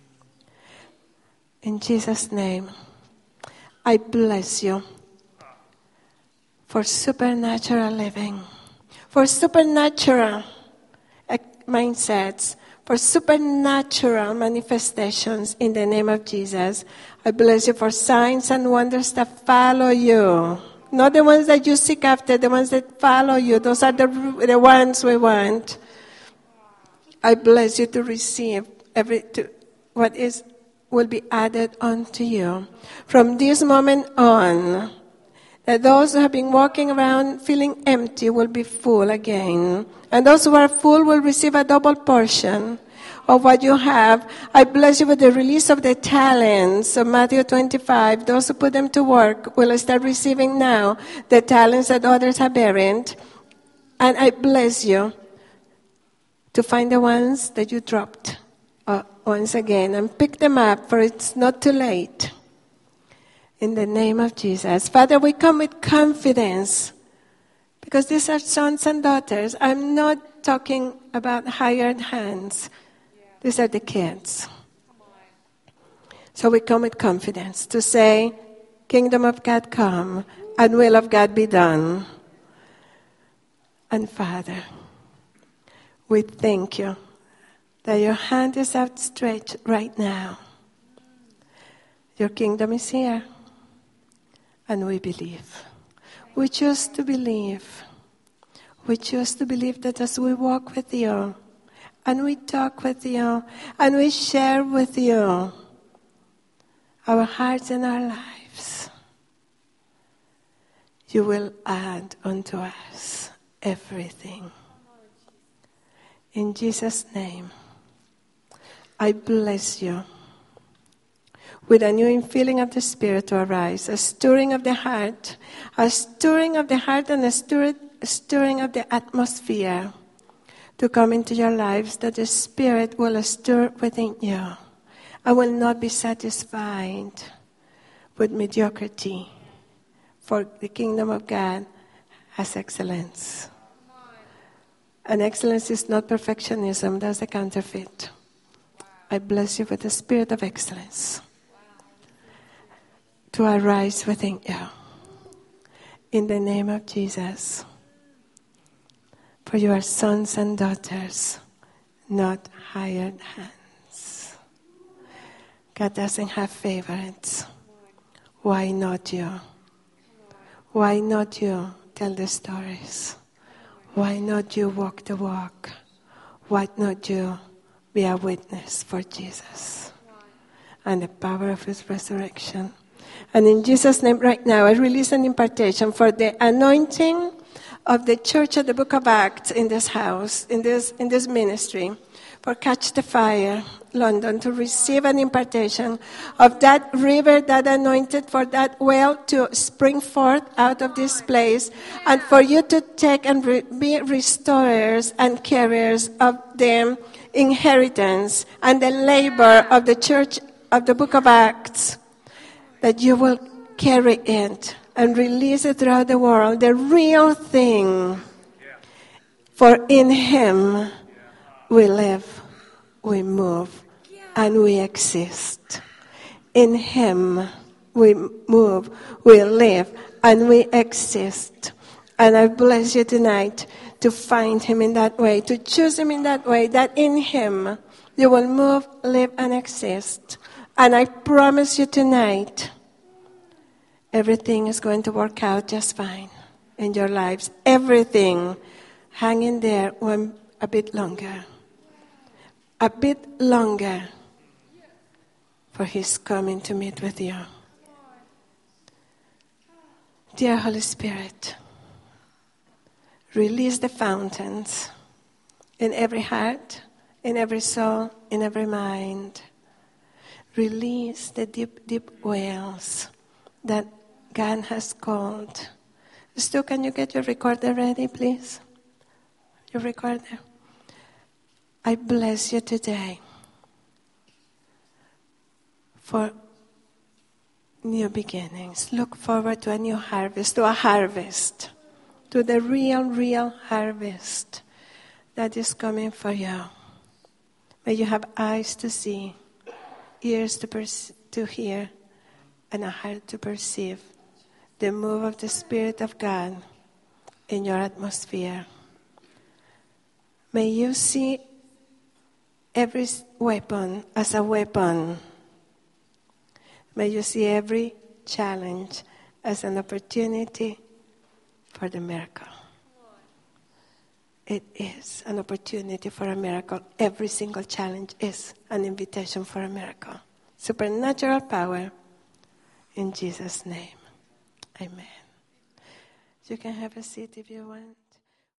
Speaker 2: In Jesus' name, I bless you for supernatural living, for supernatural mindsets, for supernatural manifestations in the name of Jesus. I bless you for signs and wonders that follow you. Not the ones that you seek after, the ones that follow you. Those are the ones we want. I bless you to receive what is will be added unto you. From this moment on, that those who have been walking around feeling empty will be full again. And those who are full will receive a double portion of what you have. I bless you with the release of the talents of Matthew 25. Those who put them to work will start receiving now the talents that others have buried. And I bless you to find the ones that you dropped once again and pick them up, for it's not too late. In the name of Jesus. Father, we come with confidence because these are sons and daughters. I'm not talking about hired hands. These are the kids. So we come with confidence to say, Kingdom of God come and will of God be done. And Father, we thank you that your hand is outstretched right now. Your kingdom is here. And we believe. We choose to believe. We choose to believe that as we walk with you, and we talk with you, and we share with you our hearts and our lives, you will add unto us everything. In Jesus' name, I bless you with a new feeling of the Spirit to arise, a stirring of the heart and a stirring of the atmosphere to come into your lives, that the Spirit will stir within you. I will not be satisfied with mediocrity, for the kingdom of God has excellence. And excellence is not perfectionism, that's a counterfeit. I bless you with the spirit of excellence to arise within you. In the name of Jesus. For you are sons and daughters, not hired hands. God doesn't have favorites. Why not you? Why not you tell the stories? Why not you walk the walk? Why not you be a witness for Jesus and the power of his resurrection? And in Jesus' name right now, I release an impartation for the anointing of the church of the Book of Acts in this house, in this ministry, for Catch the Fire, London, to receive an impartation of that river, that anointed, for that well to spring forth out of this place, and for you to take and be restorers and carriers of the inheritance and the labor of the church of the Book of Acts, that you will carry it and release it throughout the world, the real thing. For in him we live, we move, and we exist. In him we move, we live, and we exist. And I bless you tonight to find him in that way, to choose him in that way, that in him you will move, live, and exist. And I promise you tonight, everything is going to work out just fine in your lives. Everything. Hang in there a bit longer. A bit longer. For he's coming to meet with you. Dear Holy Spirit, release the fountains in every heart, in every soul, in every mind. Release the deep, deep wells that God has called. Stu, can you get your recorder ready, please? Your recorder. I bless you today for new beginnings. Look forward to a new harvest, to a harvest, to the real harvest that is coming for you. May you have eyes to see, ears to hear, and a heart to perceive the move of the Spirit of God in your atmosphere. May you see every weapon as a weapon. May you see every challenge as an opportunity for the miracle. It is an opportunity for a miracle. Every single challenge is an invitation for a miracle. supernatural power. In Jesus' name, amen. You can have a seat if you want.